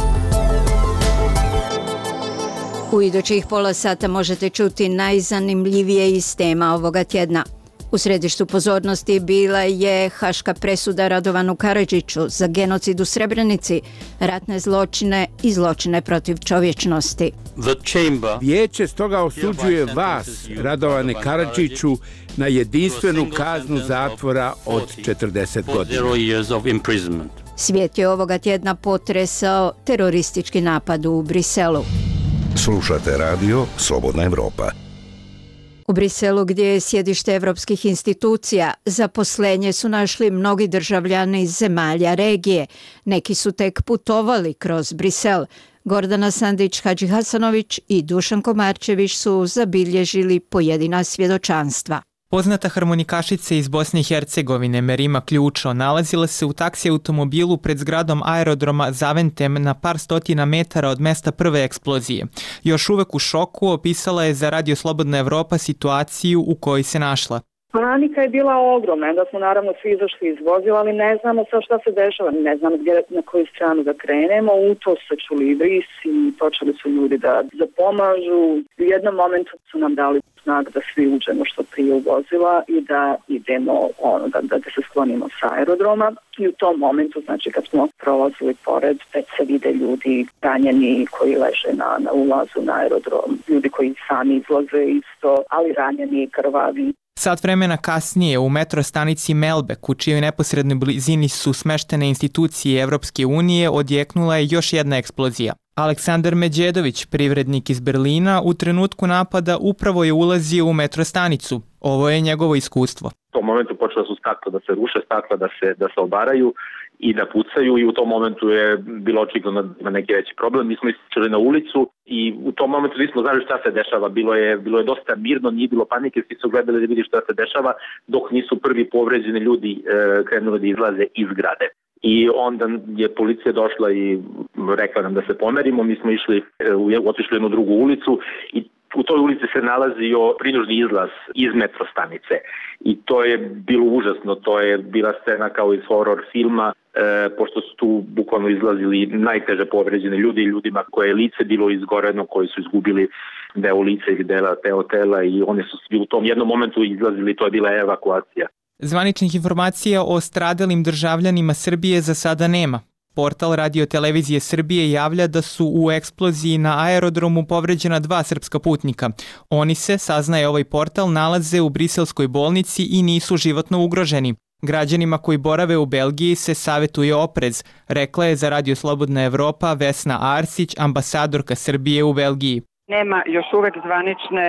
U idućih pola sata možete čuti najzanimljivije iz tema ovoga tjedna. U središtu pozornosti bila je haška presuda Radovanu Karadžiću za genocid u Srebrenici, ratne zločine i zločine protiv čovječnosti. Vijeće stoga osuđuje vas, Radovane Karadžiću, na jedinstvenu kaznu zatvora od 40 godina. Svijet je ovoga tjedna potresao teroristički napad u Briselu. Slušate radio Slobodna Evropa. U Briselu, gdje je sjedište evropskih institucija, zaposlenje su našli mnogi državljani iz zemalja regije. Neki su tek putovali kroz Brisel. Gordana Sandić-Hadžihasanović i Dušan Komarčević su zabilježili pojedina svjedočanstva. Poznata harmonikašica iz Bosne i Hercegovine Merima Ključo nalazila se u taksi automobilu pred zgradom aerodroma Zaventem na par stotina metara od mesta prve eksplozije. Još uvek u šoku opisala je za Radio Slobodna Evropa situaciju u kojoj se našla. Panika je bila ogromna, da smo naravno svi izašli iz vozila, ali ne znamo sad šta se dešava, ne znamo na koju stranu da krenemo, u to se čuli brisi i počeli su ljudi da pomažu. U jednom momentu su nam dali znak da svi uđemo što prije u vozila i da idemo, da se sklonimo sa aerodroma. I u tom momentu, znači kad smo prolazili pored, već se vide ljudi ranjeni koji leže na ulazu na aerodrom, ljudi koji sami izlaze isto, ali ranjeni i krvavi. Sat vremena kasnije u metro stanici Melbek, u čijoj neposrednoj blizini su smeštene institucije Evropske unije, odjeknula je još jedna eksplozija. Aleksandar Međedović, privrednik iz Berlina, u trenutku napada upravo je ulazio u metro stanicu. Ovo je njegovo iskustvo. U tom momentu počela su stakla da se ruše, stakla da se obaraju i da pucaju i u tom momentu je bilo očigledno da ima neki veći problem. Mi smo ističali na ulicu i u tom momentu nismo znali šta se dešava. Bilo je dosta mirno, nije bilo panike, svi su gledali da vidi šta se dešava dok nisu prvi povređeni ljudi krenuli da izlaze iz zgrade. I onda je policija došla i rekla nam da se pomerimo, mi smo otišli u jednu drugu ulicu i u toj ulici se nalazio prinužni izlaz iz metro stanice i to je bilo užasno, to je bila scena kao iz horror filma, pošto su tu bukvalno izlazili najteže povređene ljudi, ljudima koje je lice bilo izgoreno, koji su izgubili deo lice ili deo tela i oni su u tom jednom momentu izlazili, to je bila evakuacija. Zvaničnih informacija o stradalim državljanima Srbije za sada nema. Portal Radio-televizije Srbije javlja da su u eksploziji na aerodromu povređena 2 srpska putnika. Oni se, saznaje ovaj portal, nalaze u briselskoj bolnici i nisu životno ugroženi. Građanima koji borave u Belgiji se savjetuje oprez, rekla je za Radio Slobodna Evropa Vesna Arsić, ambasadorka Srbije u Belgiji. Nema još uvek zvanične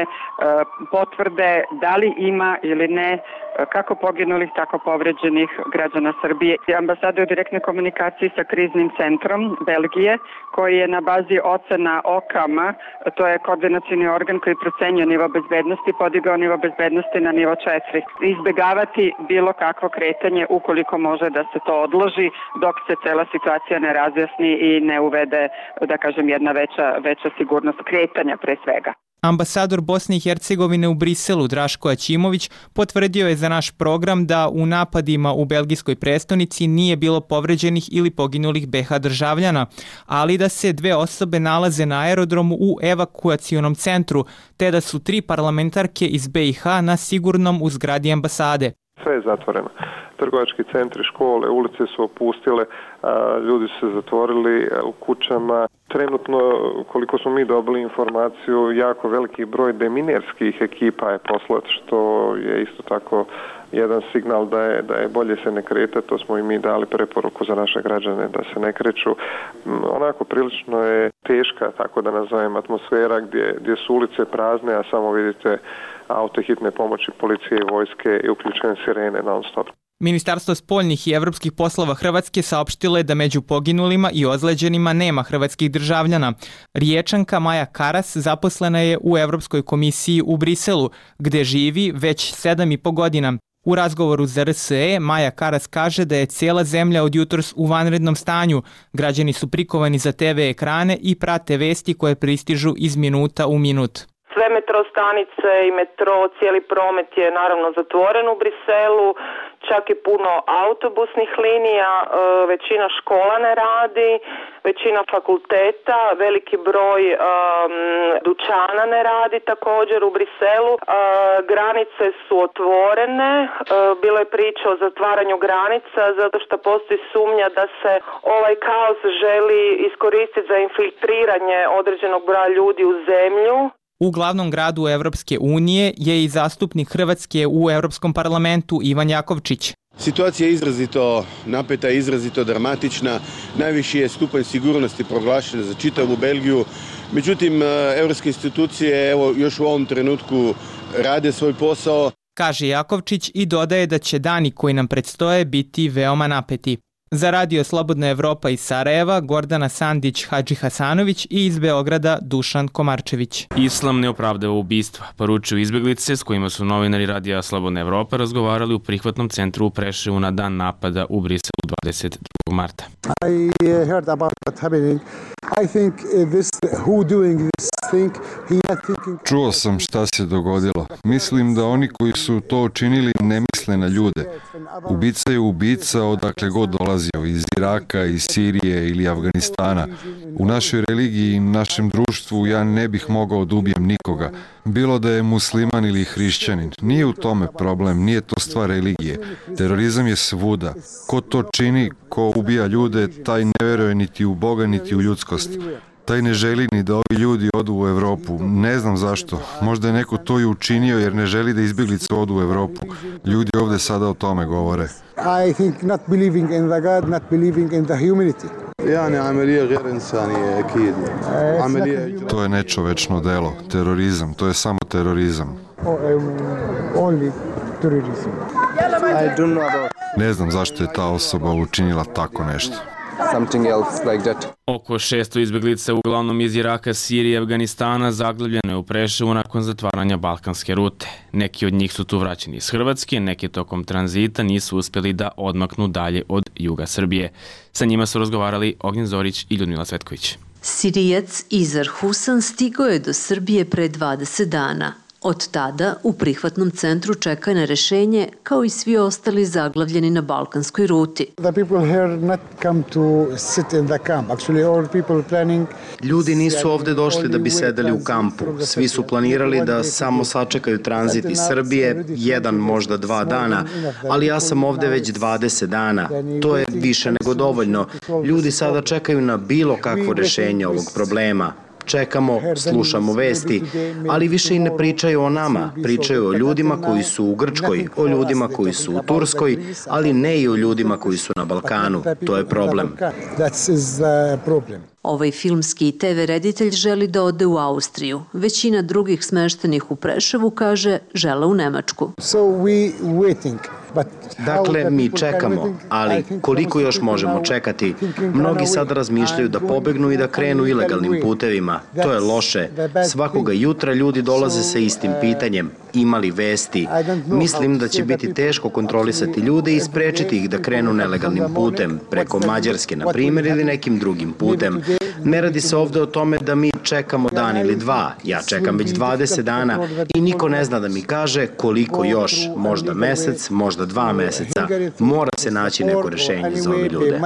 potvrde da li ima ili ne kako poginulih, tako povređenih građana Srbije. Ambasada je u direktnoj komunikaciji sa kriznim centrom Belgije, koji je na bazi ocena OCAM-a, to je koordinacijni organ koji procenjuje nivo bezbednosti, podigao nivo bezbednosti na nivo 4. Izbegavati bilo kakvo kretanje ukoliko može da se to odloži dok se cela situacija ne razjasni i ne uvede, da kažem, jedna veća sigurnost kretanja pre svega. Ambasador Bosne i Hercegovine u Briselu Draško Aćimović potvrdio je za naš program da u napadima u belgijskoj prestonici nije bilo povređenih ili poginulih BiH državljana, ali da se 2 osobe nalaze na aerodromu u evakuacionom centru, te da su 3 parlamentarke iz BiH na sigurnom u zgradi ambasade. Sve je zatvoreno. Trgovački centri, škole, ulice su opustile, ljudi su se zatvorili u kućama. Trenutno, koliko smo mi dobili informaciju, jako veliki broj deminerskih ekipa je poslat, što je isto tako jedan signal da je bolje se ne kretati. To smo i mi dali preporuku za naše građane da se ne kreću. Onako prilično je teška, tako da nazovem, atmosfera gdje su ulice prazne, a samo vidite auto hitne pomoći, policije i vojske i uključene sirene non stop. Ministarstvo spoljnih i evropskih poslova Hrvatske saopštilo je da među poginulima i ozleđenima nema hrvatskih državljana. Riječanka Maja Karas zaposlena je u Evropskoj komisiji u Briselu, gde živi već 7,5 godina. U razgovoru za RSE Maja Karas kaže da je cijela zemlja od jutros u vanrednom stanju. Građani su prikovani za TV ekrane i prate vesti koje pristižu iz minuta u minut. Sve metro stanice i metro, cijeli promet je naravno zatvoren u Briselu, čak i puno autobusnih linija, većina škola ne radi, većina fakulteta, veliki broj dućana ne radi također u Briselu. Granice su otvorene, bilo je priča o zatvaranju granica zato što postoji sumnja da se ovaj kaos želi iskoristiti za infiltriranje određenog broja ljudi u zemlju. U glavnom gradu Evropske unije je i zastupnik Hrvatske u Europskom parlamentu Ivan Jakovčić. Situacija je izrazito napeta, izrazito dramatična. Najviši je stupanj sigurnosti proglašen za čitavu Belgiju. Međutim, evropske institucije još u ovom trenutku rade svoj posao. Kaže Jakovčić i dodaje da će dani koji nam predstoje biti veoma napeti. Za Radio Slobodna Evropa iz Sarajeva, Gordana Sandić Hadži Hasanović i iz Beograda Dušan Komarčević. Islam ne opravdava ubistva, poručuju izbeglice s kojima su novinari Radija Slobodna Evropa razgovarali u prihvatnom centru u Preševu na dan napada u Briselu 22. marta. I heard about what's happening. I think who doing this thing, Čuo sam šta se dogodilo. Mislim da oni koji su to učinili ne misle na ljude. Ubica je ubica odakle god dolazio, iz Iraka, iz Sirije ili Afganistana. U našoj religiji i našem društvu ja ne bih mogao da ubijem nikoga. Bilo da je musliman ili hrišćanin. Nije u tome problem, nije to stvar religije. Terorizam je svuda. Ko to čini, ko ubija ljude, taj ne veruje niti u Boga, niti u ljudskost. Taj ne želi ni da ovi ljudi odu u Evropu. Ne znam zašto. Možda je neko to i učinio jer ne želi da izbjeglice odu u Evropu. Ljudi ovde sada o tome govore. I think not believing in the God, not believing in the humanity. To je nečovečno delo. Terorizam. To je samo terorizam. Only terrorism. Ne znam zašto je ta osoba učinila tako nešto. Oko 600 izbeglica, uglavnom iz Iraka, Sirije i Afganistana, zaglavljeno je u Preševu nakon zatvaranja balkanske rute. Neki od njih su tu vraćeni iz Hrvatske, neki tokom tranzita nisu uspjeli da odmaknu dalje od juga Srbije. Sa njima su razgovarali Ognjen Zorić i Ljudmila Cvetković. Sirijac Izar Husan stigao je do Srbije pre 20 dana. Od tada u prihvatnom centru čeka na rešenje kao i svi ostali zaglavljeni na balkanskoj ruti. Ljudi nisu ovde došli da bi sedeli u kampu. Svi su planirali da samo sačekaju tranzit iz Srbije, 1, možda 2 dana, ali ja sam ovde već 20 dana. To je više nego dovoljno. Ljudi sada čekaju na bilo kakvo rešenje ovog problema. Čekamo, slušamo vesti, ali više i ne pričaju o nama. Pričaju o ljudima koji su u Grčkoj, o ljudima koji su u Turskoj, ali ne i o ljudima koji su na Balkanu. To je problem. Ovaj filmski i TV reditelj želi da ode u Austriju. Većina drugih smeštenih u Preševu kaže žele u Nemačku. Dakle, mi čekamo, ali koliko još možemo čekati? Mnogi sad razmišljaju da pobegnu i da krenu ilegalnim putevima. To je loše. Svakoga jutra ljudi dolaze sa istim pitanjem. Imali vesti. Mislim da će biti teško kontrolisati ljude i sprečiti ih da krenu nelegalnim putem, preko Mađarske, na primjer, ili nekim drugim putem. Ne radi se ovde o tome da mi čekamo dan ili 2. Ja čekam već 20 dana i niko ne zna da mi kaže koliko još. Možda mesec, možda 2 meseca. Mora se naći neko rešenje za ove ljude.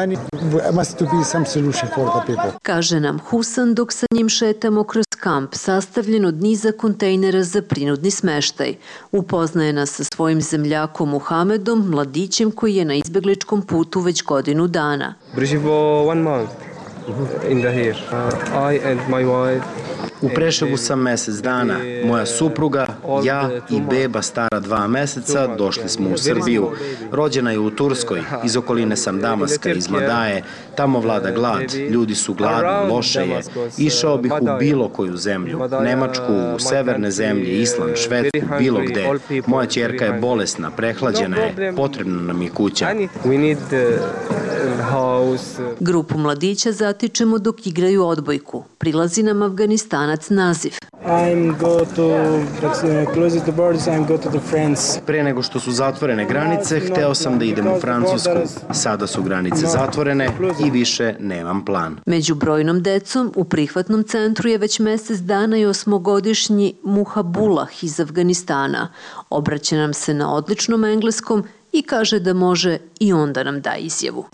Kaže nam Husan dok sa njim šetamo kroz kamp sastavljen od niza kontejnera za prinudni smeštaj. Upoznaje nas sa svojim zemljakom Muhamedom, mladićem koji je na izbegličkom putu već godinu dana. U Preševu sam mesec dana. Moja supruga, ja i beba stara 2 meseca došli smo u Srbiju. Rođena je u Turskoj, iz okoline sam Damaska, iz Mladaje. Tamo vlada glad, ljudi su gladni, loše je. Išao bih u bilo koju zemlju, Nemačku, u severne zemlje, Island, Švedsku, bilo gde. Moja ćerka je bolesna, prehlađena je, potrebna nam je kuća. Grupu mladića zatičemo dok igraju odbojku. Prilazi nam Afganistanac Naziv. Pre nego što su zatvorene granice, hteo sam da idem u Francusku. Sada su granice zatvorene i više nemam plan. Među brojnom decom u prihvatnom centru je već mesec dana i 8-godišnji Muhabullah iz Afganistana. Obraća nam se na odličnom engleskom i kaže da može i onda nam da izjavu.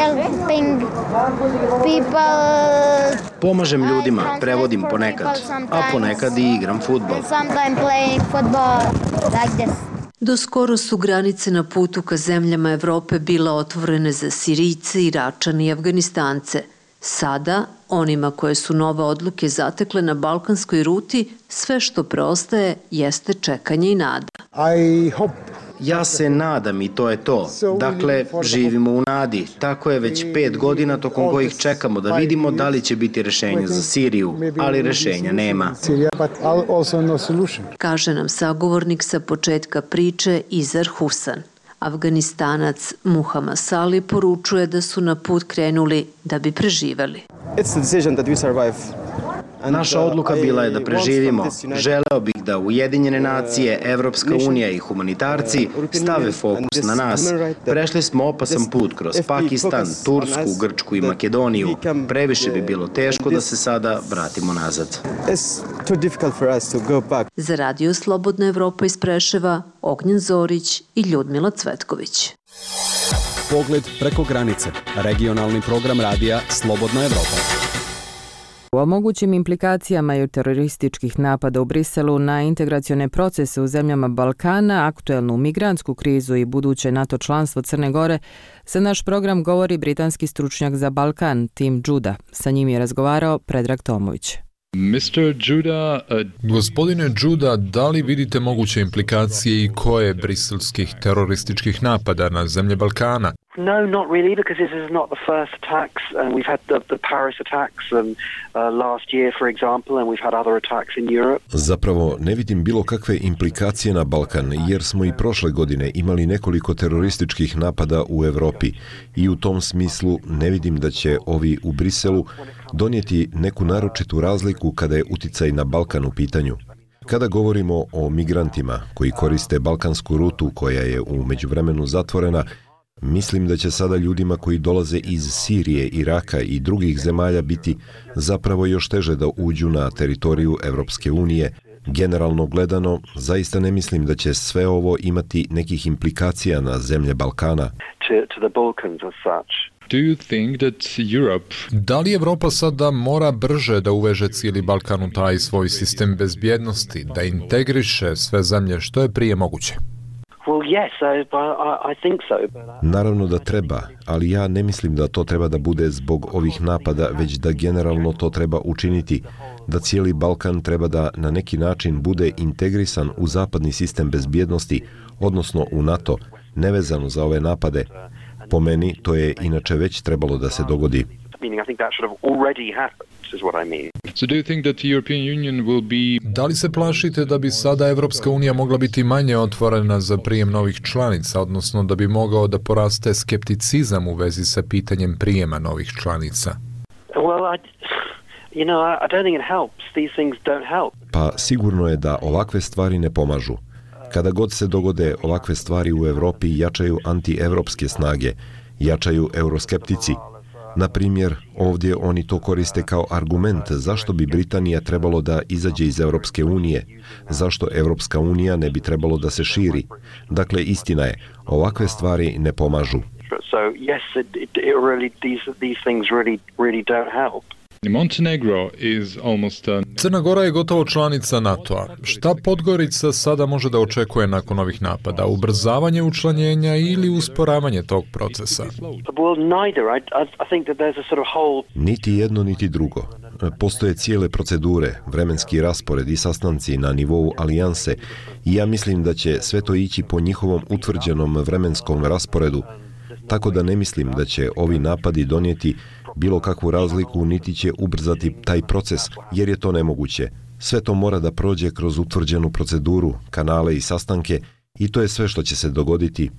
Pomažem ljudima, prevodim ponekad, a ponekad i igram fudbal. Do skoro su granice na putu ka zemljama Evrope bila otvorene za Sirijce, Iračane i Afganistance. Sada, onima koje su nove odluke zatekle na balkanskoj ruti, sve što preostaje jeste čekanje i nada. Ja se nadam i to je to. Dakle, živimo u nadi. Tako je već 5 godina tokom kojih čekamo da vidimo da li će biti rešenje za Siriju, ali rešenja nema. Kaže nam sagovornik sa početka priče Izar Husan. Afganistanac Muhammad Sali poručuje da su na put krenuli da bi preživeli. Naša odluka bila je da preživimo. Želeo bih da Ujedinjene nacije, Evropska unija i humanitarci stave fokus na nas. Prešli smo opasan put kroz Pakistan, Tursku, Grčku i Makedoniju. Previše bi bilo teško da se sada vratimo nazad. Za Radio Slobodna Evropa iz Preševa, Ognjen Zorić i Ljudmila Cvetković. Pogled preko granice. Regionalni program radija Slobodna Evropa. O mogućim implikacijama i terorističkih napada u Briselu na integracione procese u zemljama Balkana, aktuelnu migrantsku krizu i buduće NATO članstvo Crne Gore, za naš program govori britanski stručnjak za Balkan, Tim Judah. Sa njim je razgovarao Predrag Tomović. Gospodine Judah, da li vidite moguće implikacije i koje briselskih terorističkih napada na zemlje Balkana? No, not really, because this is not the first attacks. We've had the Paris attacks last year, for example, and we've had other attacks in Europe. Zapravo, ne vidim bilo kakve implikacije na Balkan, jer smo i prošle godine imali nekoliko terorističkih napada u Evropi i u tom smislu ne vidim da će ovi u Briselu donijeti neku naročitu razliku kada je uticaj na Balkan u pitanju. Kada govorimo o migrantima koji koriste balkansku rutu koja je u međuvremenu zatvorena, mislim da će sada ljudima koji dolaze iz Sirije, Iraka i drugih zemalja biti zapravo još teže da uđu na teritoriju Evropske unije. Generalno gledano, zaista ne mislim da će sve ovo imati nekih implikacija na zemlje Balkana. Da li Evropa sada mora brže da uveže cijeli Balkan u taj svoj sistem bezbjednosti, da integriše sve zemlje što je prije moguće? Naravno da treba, ali ja ne mislim da to treba da bude zbog ovih napada, već da generalno to treba učiniti, da cijeli Balkan treba da na neki način bude integrisan u zapadni sistem bezbjednosti, odnosno u NATO, nevezano za ove napade. Po meni, to je inače već trebalo da se dogodi. Da li se plašite da bi sada Evropska unija mogla biti manje otvorena za prijem novih članica, odnosno da bi mogao da poraste skepticizam u vezi sa pitanjem prijema novih članica? Pa sigurno je da ovakve stvari ne pomažu. Kada god se dogode ovakve stvari u Evropi, jačaju anti-evropske snage, jačaju euroskeptici. Na primjer, ovdje oni to koriste kao argument zašto bi Britanija trebalo da izađe iz Evropske unije, zašto Evropska unija ne bi trebalo da se širi. Dakle, istina je, ovakve stvari ne pomažu. Crna Gora je gotovo članica NATO-a. Šta Podgorica sada može da očekuje nakon ovih napada? Ubrzavanje učlanjenja ili usporavanje tog procesa? Niti jedno, niti drugo. Postoje cijele procedure, vremenski raspored i sastanci na nivou alijanse i ja mislim da će sve to ići po njihovom utvrđenom vremenskom rasporedu, tako da ne mislim da će ovi napadi donijeti bilo kakvu razliku niti će ubrzati taj proces, jer je to nemoguće. Sve to mora da prođe kroz utvrđenu proceduru, kanale i sastanke i to je sve što će se dogoditi.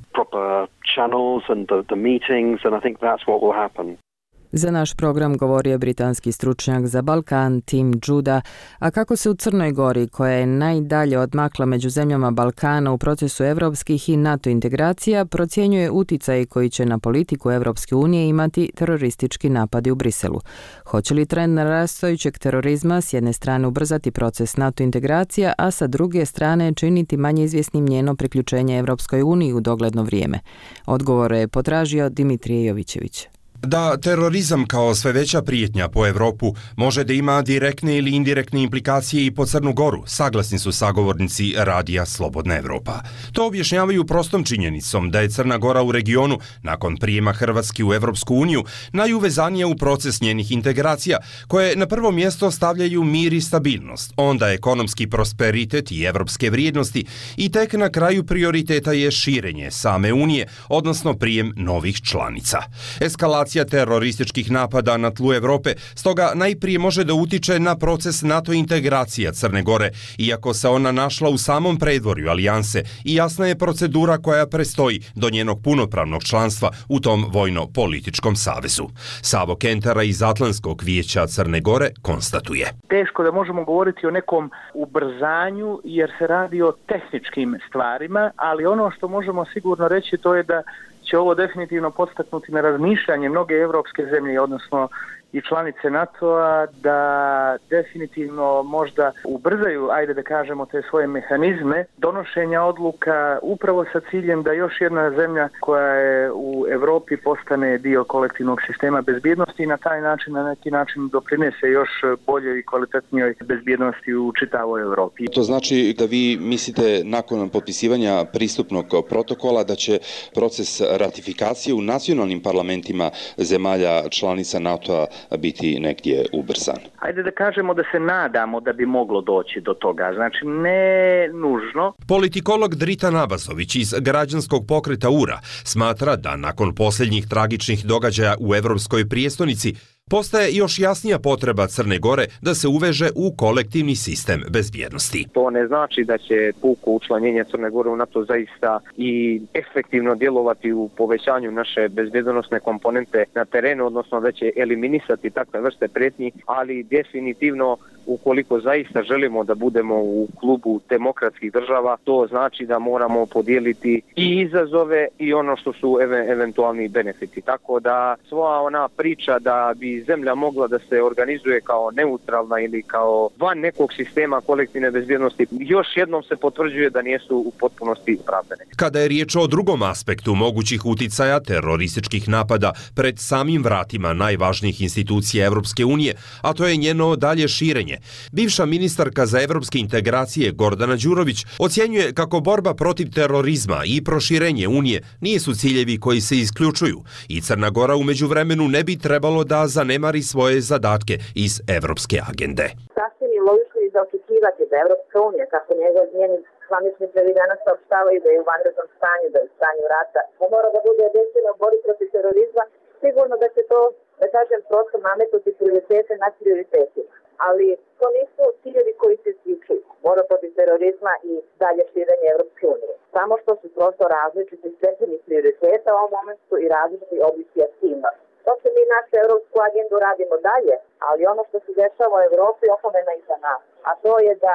Za naš program govorio je britanski stručnjak za Balkan Tim Judah, a kako se u Crnoj Gori, koja je najdalje odmakla među zemljama Balkana u procesu evropskih i NATO integracija, procjenjuje uticaj koji će na politiku Evropske unije imati teroristički napadi u Briselu. Hoće li trend narastajućeg terorizma s jedne strane ubrzati proces NATO integracija, a sa druge strane činiti manje izvjesnim njeno priključenje Evropskoj uniji u dogledno vrijeme? Odgovore je potražio Dimitrije Jovićević. Da terorizam kao sve veća prijetnja po Evropu može da ima direktne ili indirektne implikacije i po Crnu Goru, saglasni su sagovornici Radija Slobodna Evropa. To objašnjavaju prostom činjenicom da je Crna Gora u regionu, nakon prijema Hrvatske u Evropsku uniju, najuvezanija u proces njenih integracija, koje na prvo mjesto stavljaju mir i stabilnost, onda ekonomski prosperitet i evropske vrijednosti i tek na kraju prioriteta je širenje same Unije, odnosno prijem novih članica. Eskalacija terorističkih napada na tlu Evrope stoga najprije može da utiče na proces NATO integracija Crne Gore, iako se ona našla u samom predvorju alijanse i jasna je procedura koja prestoji do njenog punopravnog članstva u tom vojno-političkom savezu. Savo Kentara iz Atlantskog vijeća Crne Gore konstatuje. Teško da možemo govoriti o nekom ubrzanju jer se radi o tehničkim stvarima, ali ono što možemo sigurno reći to je da će ovo definitivno podstaknuti na razmišljanje mnoge evropske zemlje, odnosno i članice NATO-a, da definitivno možda ubrzaju, ajde da kažemo, te svoje mehanizme donošenja odluka upravo sa ciljem da još jedna zemlja koja je u Evropi postane dio kolektivnog sistema bezbjednosti i na taj način, na neki način doprinese još boljoj i kvalitetnijoj bezbjednosti u čitavoj Evropi. To znači da vi mislite nakon potpisivanja pristupnog protokola da će proces ratifikacije u nacionalnim parlamentima zemalja članica NATO-a biti negdje ubrzan? Ajde da kažemo da se nadamo da bi moglo doći do toga, znači ne nužno. Politikolog Drita Nabazović iz građanskog pokreta URA smatra da nakon posljednjih tragičnih događaja u evropskoj prijestolnici postaje još jasnija potreba Crne Gore da se uveže u kolektivni sistem bezbjednosti. To ne znači da će puko učlanjenje Crne Gore u NATO zaista i efektivno djelovati u povećanju naše bezbjednosne komponente na terenu, odnosno da će eliminisati takve vrste prijetnji, ali definitivno ukoliko zaista želimo da budemo u klubu demokratskih država, to znači da moramo podijeliti i izazove i ono što su eventualni benefiti. Tako da sva ona priča da bi zemlja mogla da se organizuje kao neutralna ili kao van nekog sistema kolektivne bezbjednosti, još jednom se potvrđuje da nisu u potpunosti opravdane. Kada je riječ o drugom aspektu mogućih uticaja terorističkih napada pred samim vratima najvažnijih institucija Evropske unije, a to je njeno dalje širenje, bivša ministarka za evropske integracije Gordana Đurović ocjenjuje kako borba protiv terorizma i proširenje Unije nisu ciljevi koji se isključuju i Crna Gora u međuvremenu ne bi trebalo da zanemari svoje zadatke iz evropske agende. Sasvim je logično i za očekivati da Evropska unija, kako njeni zvaničnici danas saopštavaju da je u vanrednom stanju, da je u stanju rata, mora da bude jedinstveno u borbi protiv terorizma, sigurno da će to, da kažem, prosto nametnuti prioritete na prioritetima. Ali to nisu ciljevi koji se isključuju. Borba protiv terorizma i dalje širenje Evropske unije. Samo što su prosto različiti stepeni prioriteta u ovom momentu i različiti oblici aktivnosti. To se mi našu evropsku agendu radimo dalje, ali ono što se dešava u Evropi opomena i za nas. A to je da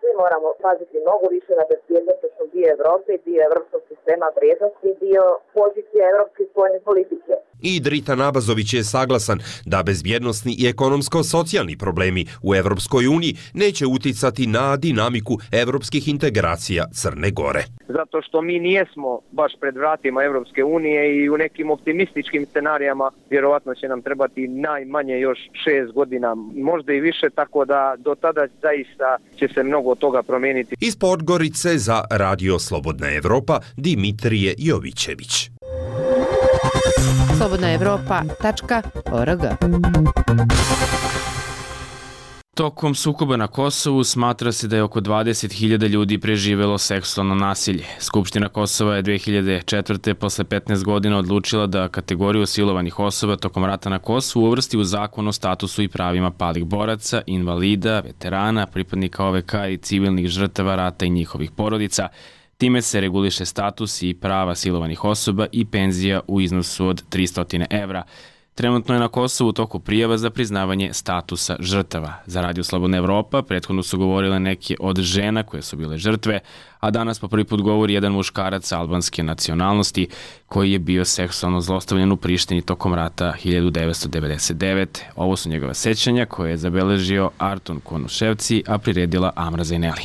svi moramo paziti mnogo više na bezbjednost, što smo dio Evrope, dio evropskog sistema vrijednosti, dio pozicije evropske spoljne politike. I Dritan Abazović je saglasan da bezbjednosni i ekonomsko-socijalni problemi u Evropskoj uniji neće uticati na dinamiku evropskih integracija Crne Gore. Zato što mi nijesmo baš pred vratima Evropske unije i u nekim optimističkim scenarijama vjerovatno će nam trebati najmanje još 6 godina, možda i više, tako da do tada zaista će se mnogo toga promijeniti. Iz Podgorice za Radio Slobodna Evropa, Dimitrije Jovićević. slobodnaevropa.org. Tokom sukoba na Kosovu smatra se da je oko 20.000 ljudi preživelo seksualno nasilje. Skupština Kosova je 2004. posle 15 godina odlučila da kategoriju silovanih osoba tokom rata na Kosovu uvrsti u zakon o statusu i pravima palih boraca, invalida, veterana, pripadnika OVK i civilnih žrtava rata i njihovih porodica. Time se reguliše status i prava silovanih osoba i penzija u iznosu od 300 evra. Trenutno je na Kosovu u toku prijava za priznavanje statusa žrtava. Za Radio Slobodna Evropa prethodno su govorile neke od žena koje su bile žrtve, a danas po prvi put govori jedan muškarac albanske nacionalnosti koji je bio seksualno zlostavljen u Prištini tokom rata 1999. Ovo su njegova sećanja koje je zabeležio Arton Konuševci, a priredila Amra Zajneli.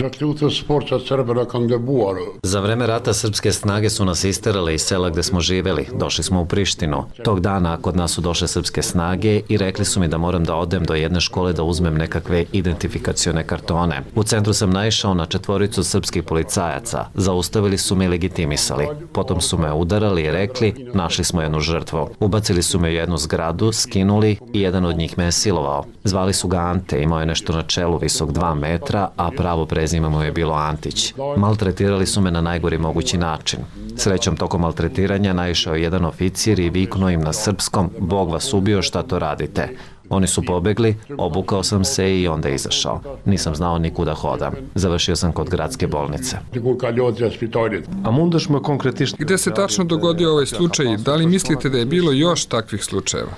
Za vreme rata srpske snage su nas isterale iz sela gde smo živeli. Došli smo u Prištinu. Tog dana kod nas su došle srpske snage i rekli su mi da moram da odem do jedne škole da uzmem nekakve identifikacione kartone. U centru sam naišao na 4 srpskih policajaca. Zaustavili su me i legitimisali. Potom su me udarali i rekli, našli smo jednu žrtvu. Ubacili su me u jednu zgradu, skinuli i jedan od njih me je silovao. Zvali su ga Ante, imao je nešto na čelu visok 2 metra, a pravo prezime mu je bilo Antić. Maltretirali su me na najgori mogući način. Srećom, tokom maltretiranja naišao je jedan oficir i viknuo im na srpskom, Bog vas ubio, šta to radite? Oni su pobegli, obukao sam se i onda izašao. Nisam znao ni kuda hodam. Završio sam kod gradske bolnice. Gde se tačno dogodio ovaj slučaj? Da li mislite da je bilo još takvih slučajeva?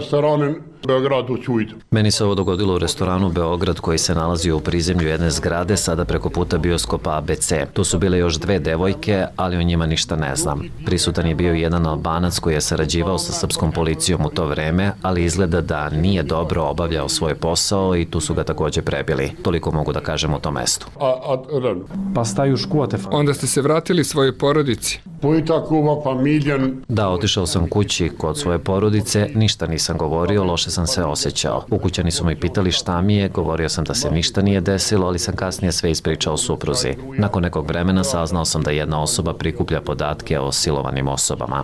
Meni se ovo dogodilo u restoranu Beograd koji se nalazio u prizemlju jedne zgrade, sada preko puta bioskopa ABC. Tu su bile još 2 devojke, ali o njima ništa ne znam. Prisutan je bio jedan Albanac koji je sarađivao sa srpskom policijom u to vreme, ali izgleda da nije dobro obavljao svoj posao i tu su ga takođe prebili. Toliko mogu da kažem u tom mestu. Onda ste se vratili svojoj porodici? Da, otišao sam kući kod svoje porodice, ništa nisam govorio, loše sam se osjećao. Ukućani su me pitali šta mi je, govorio sam da se ništa nije desilo, ali sam kasnije sve ispričao supruzi. Nakon nekog vremena saznao sam da jedna osoba prikuplja podatke o silovanim osobama.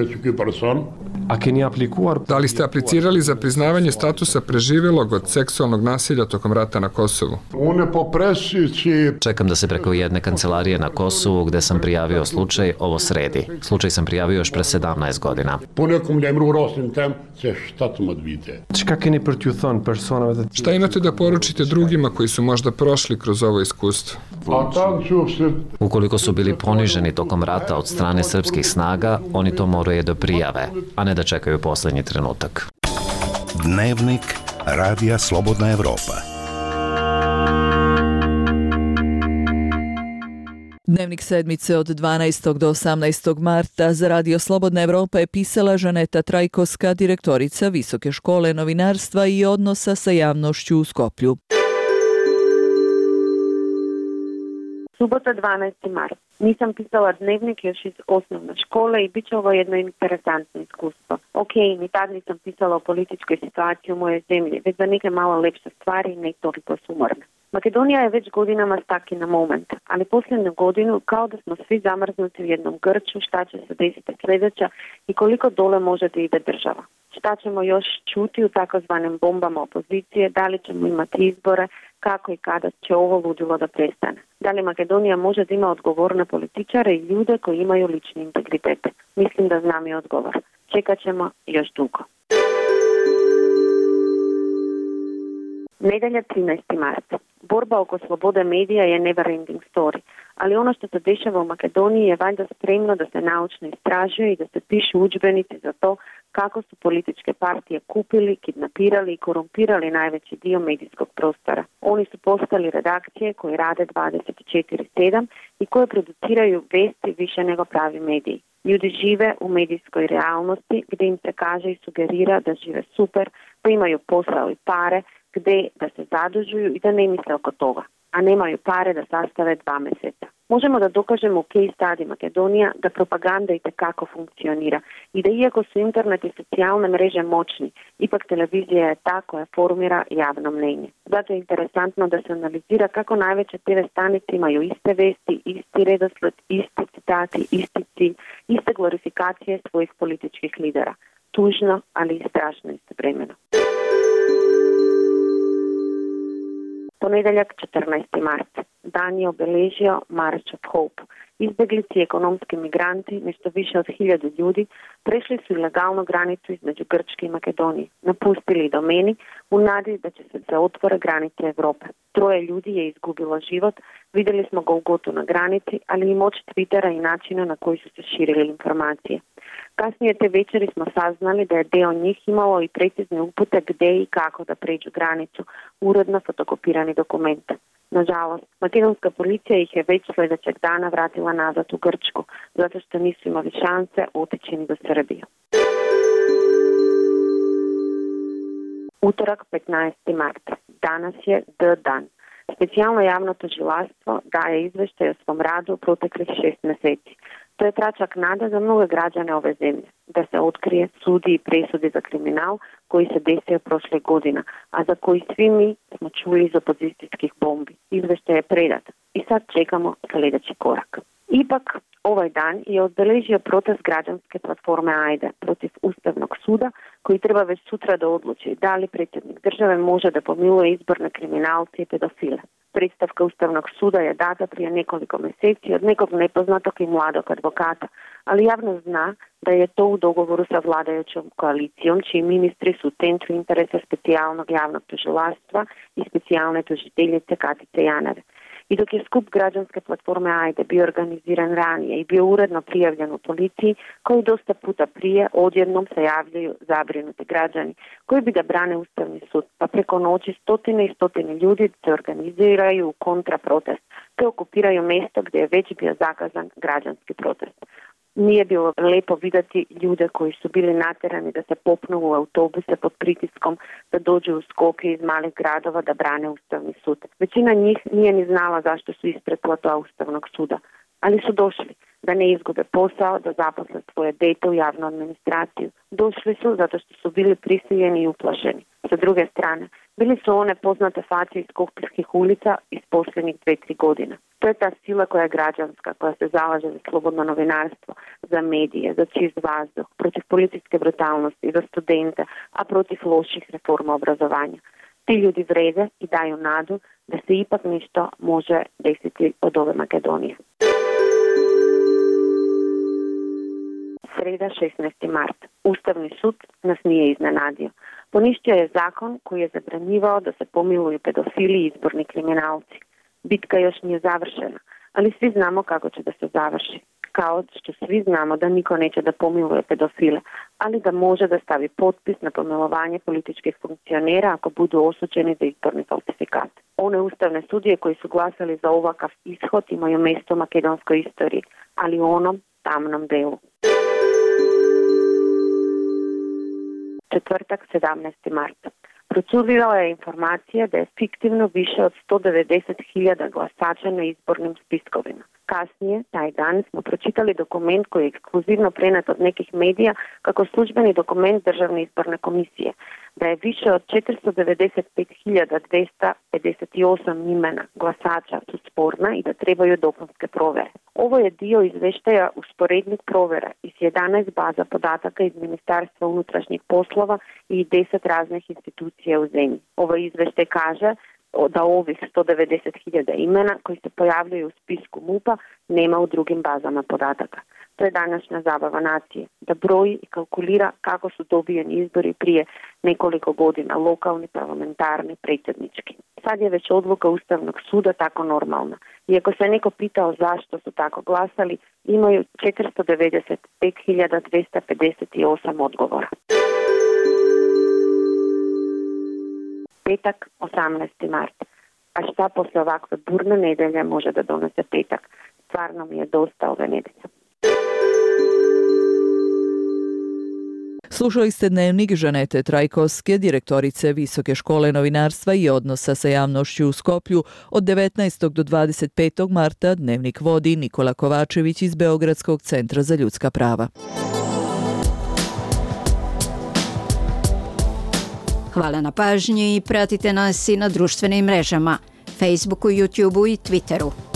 Da li ste aplicirali za priznavanje statusa preživelog od seksualnog nasilja tokom rata na Kosovu? Čekam da se preko jedne kancelarije na Kosovu gde sam prijavio slučaj ovo sredi. Slučaj sam prijavio još pre 17 godina. Šta imate da poručite drugima koji su možda prošli kroz ovo iskustvo? Ukoliko su bili poniženi tokom rata od strane srpskih snaga, oni to moraju da prijave, a ne da čekaju poslednji trenutak. Dnevnik Radija Slobodna Evropa. Dnevnik sedmice od 12. do 18. marta za Radio Slobodna Evropa je pisala Žaneta Trajkovska, direktorica Visoke škole novinarstva i odnosa sa javnošću u Skoplju. Subota 12. mart. Nisam pisala dnevnik još iz osnovne škole i bit će ovo jedno interesantno iskustvo. Ok, ni tad nisam pisala o političkoj situaciji u mojoj zemlji, već za neke malo lepše stvari, ne toliko sumorne. Makedonija je već godinama stuck in a moment, ali posljednju godinu kao da smo svi zamrznuti u jednom grču, šta će se desiti sljedeća i koliko dole može da ide država. Šta ćemo još čuti u takozvanim bombama opozicije, da li ćemo imati izbore, kako i kada će ovo ludilo da prestane. Da li Makedonija može da ima odgovorne političare i ljude koji imaju lični integritet? Mislim da znam i odgovor. Čekat ćemo još dugo. Nedelja 13. mart. Borba oko slobode medija je never ending story, ali ono što se dešava u Makedoniji je valjda spremno da se naučno istražuje i da se pišu udžbenici za to kako su političke partije kupili, kidnapirali i korumpirali najveći dio medijskog prostora. Oni su postali redakcije koje rade 24/7 i koje produciraju vesti više nego pravi mediji. Ljudi žive u medijskoj realnosti gdje im se kaže i sugerira da žive super, da imaju posao i pare, gdje da se zadužuju i da ne misle oko toga, a nemaju pare da sastave 2 mjeseca. Možemo da dokažemo u case study Makedonija da propaganda itekako funkcionira i da iako su internet i socijalne mreže moćni, ipak televizija je ta koja formira javno mnenje. Zato je interesantno da se analizira kako najveće TV stanice imaju iste vesti, isti redosled, isti citati, isti cilj, iste glorifikacije svojih političkih lidera. Tužno, ali i strašno istovremeno. Ponedeljak 14. mart. Dan je obeležio March of Hope. Izbjeglici i ekonomski migranti, nešto više od 1000 ljudi, prešli su ilegalnu granicu između Grčke i Makedonije, napustili domeni u nadi da će se otvore granice Europe. 3 ljudi je izgubilo život, vidjeli smo ga u Gotu na granici, ali i moć Twittera i načina na koji su se širile informacije. Kasnije te večeri smo saznali da je dio njih imalo i precizne upute gdje i kako da pređu granicu, uredno fotokopirani dokument. Nažalost, makedonska policija ih je već sljedećeg dana vratila nazad u Grčku, zato što nisu imali šanse otići ni do Srbije. Utorak 15. mart. Danas je dan. Specijalno javno tužilaštvo daje izvještaj o svom radu proteklih 6 mjeseci. To je tračak nada za mnoge građane ove zemlje, da se otkrije, sudi i presudi za kriminal koji se desio prošle godina, a za koji svi mi smo čuli iz opozicijskih bombi. Izvještaj je predat i sad čekamo sljedeći korak. Ipak, ovaj dan je obeležio protest građanske platforme AJDE protiv Ustavnog suda, koji treba već sutra da odluči da li predsjednik države može da pomiluje izborne kriminalce i pedofile. Predstavka Ustavnog suda je data prije nekoliko mjeseci od nekog nepoznatog i mladog advokata, ali javnost zna da je to u dogovoru sa vladajućom koalicijom, čiji ministri su u centru interesa specijalnog javnog tužilaštva i specijalne tužiteljice Katice Janave. I dok je skup građanske platforme AJDE bio organiziran ranije i bio uredno prijavljen u policiji, koji dosta puta prije odjednom se javljaju zabrinuti građani koji bi da brane Ustavni sud, pa preko noći stotine i stotine ljudi se organiziraju u kontraprotest, te okupiraju mjesto gdje je već bio zakazan građanski protest. Nije bilo lepo vidjeti ljude koji su bili natjerani da se popnu u autobuse pod pritiskom, da dođu u skoke iz malih gradova da brane Ustavni sud. Većina njih nije ni znala zašto su ispred platoa Ustavnog suda, ali su došli da ne izgube posao, da zaposle svoje dete u javnu administraciju. Došli su zato što su bili prisiljeni i uplašeni. Sa druge strane, bili su one poznate face iz Skopskih ulica iz posljednjih 2-3 godina. To je ta sila koja je građanska, koja se zalaže za slobodno novinarstvo, za medije, za čist vazduh, protiv policijske brutalnosti, za studente, a protiv loših reforma obrazovanja. Ti ljudi vrede i daju nadu da se ipak nešto može desiti od ove Makedonije. Sreda 16. mart. Ustavni sud nas nije iznenadio. Poništio je zakon koji je zabranjivao da se pomiluju pedofili i izborni kriminalci. Bitka još nije završena, ali svi znamo kako će da se završi. Kao što svi znamo da niko neće da pomiluje pedofile, ali da može da stavi potpis na pomilovanje političkih funkcionera ako budu osuđeni za izborni falsifikat. One ustavne sudije koji su glasali za ovakav ishod imaju mjesto u makedonskoj istoriji, ali u onom tamnom delu. Četvrtak 17. marta. Procurila je informacija da je fiktivno više od 190.000 glasača na izbornim spiskovima. Kasnije, taj dan, smo pročitali dokument koji je ekskluzivno prenet od nekih medija kako službeni dokument Državne izborne komisije, da je više od 495.258 imena glasača su sporna i da trebaju dopunske provere. Ovo je dio izveštaja usporednih provera iz 11 baza podataka iz Ministarstva unutrašnjih poslova i 10 raznih institucija u zemlji. Ovo izveštaj kaže da ovih 190.000 imena koji se pojavljaju u spisku MUP-a nema u drugim bazama podataka. To je današnja zabava nacije, da broji i kalkulira kako su dobijeni izbori prije nekoliko godina, lokalni, parlamentarni, predsjednički. Sad je već odluka Ustavnog suda tako normalna. Iako se neko pitao zašto su tako glasali, imaju 495.258 odgovora. Petak, 18. mart. A šta posle ovakve burne nedelje može da donese petak? Stvarno mi je dosta ove nedelje. Slušali ste dnevnik Žanete Trajkovske, direktorice Visoke škole novinarstva i odnosa sa javnošću u Skoplju. Od 19. do 25. marta dnevnik vodi Nikola Kovačević iz Beogradskog centra za ljudska prava. Hvala na pažnji i pratite nas i na društvenim mrežama, Facebooku, YouTubeu i Twitteru.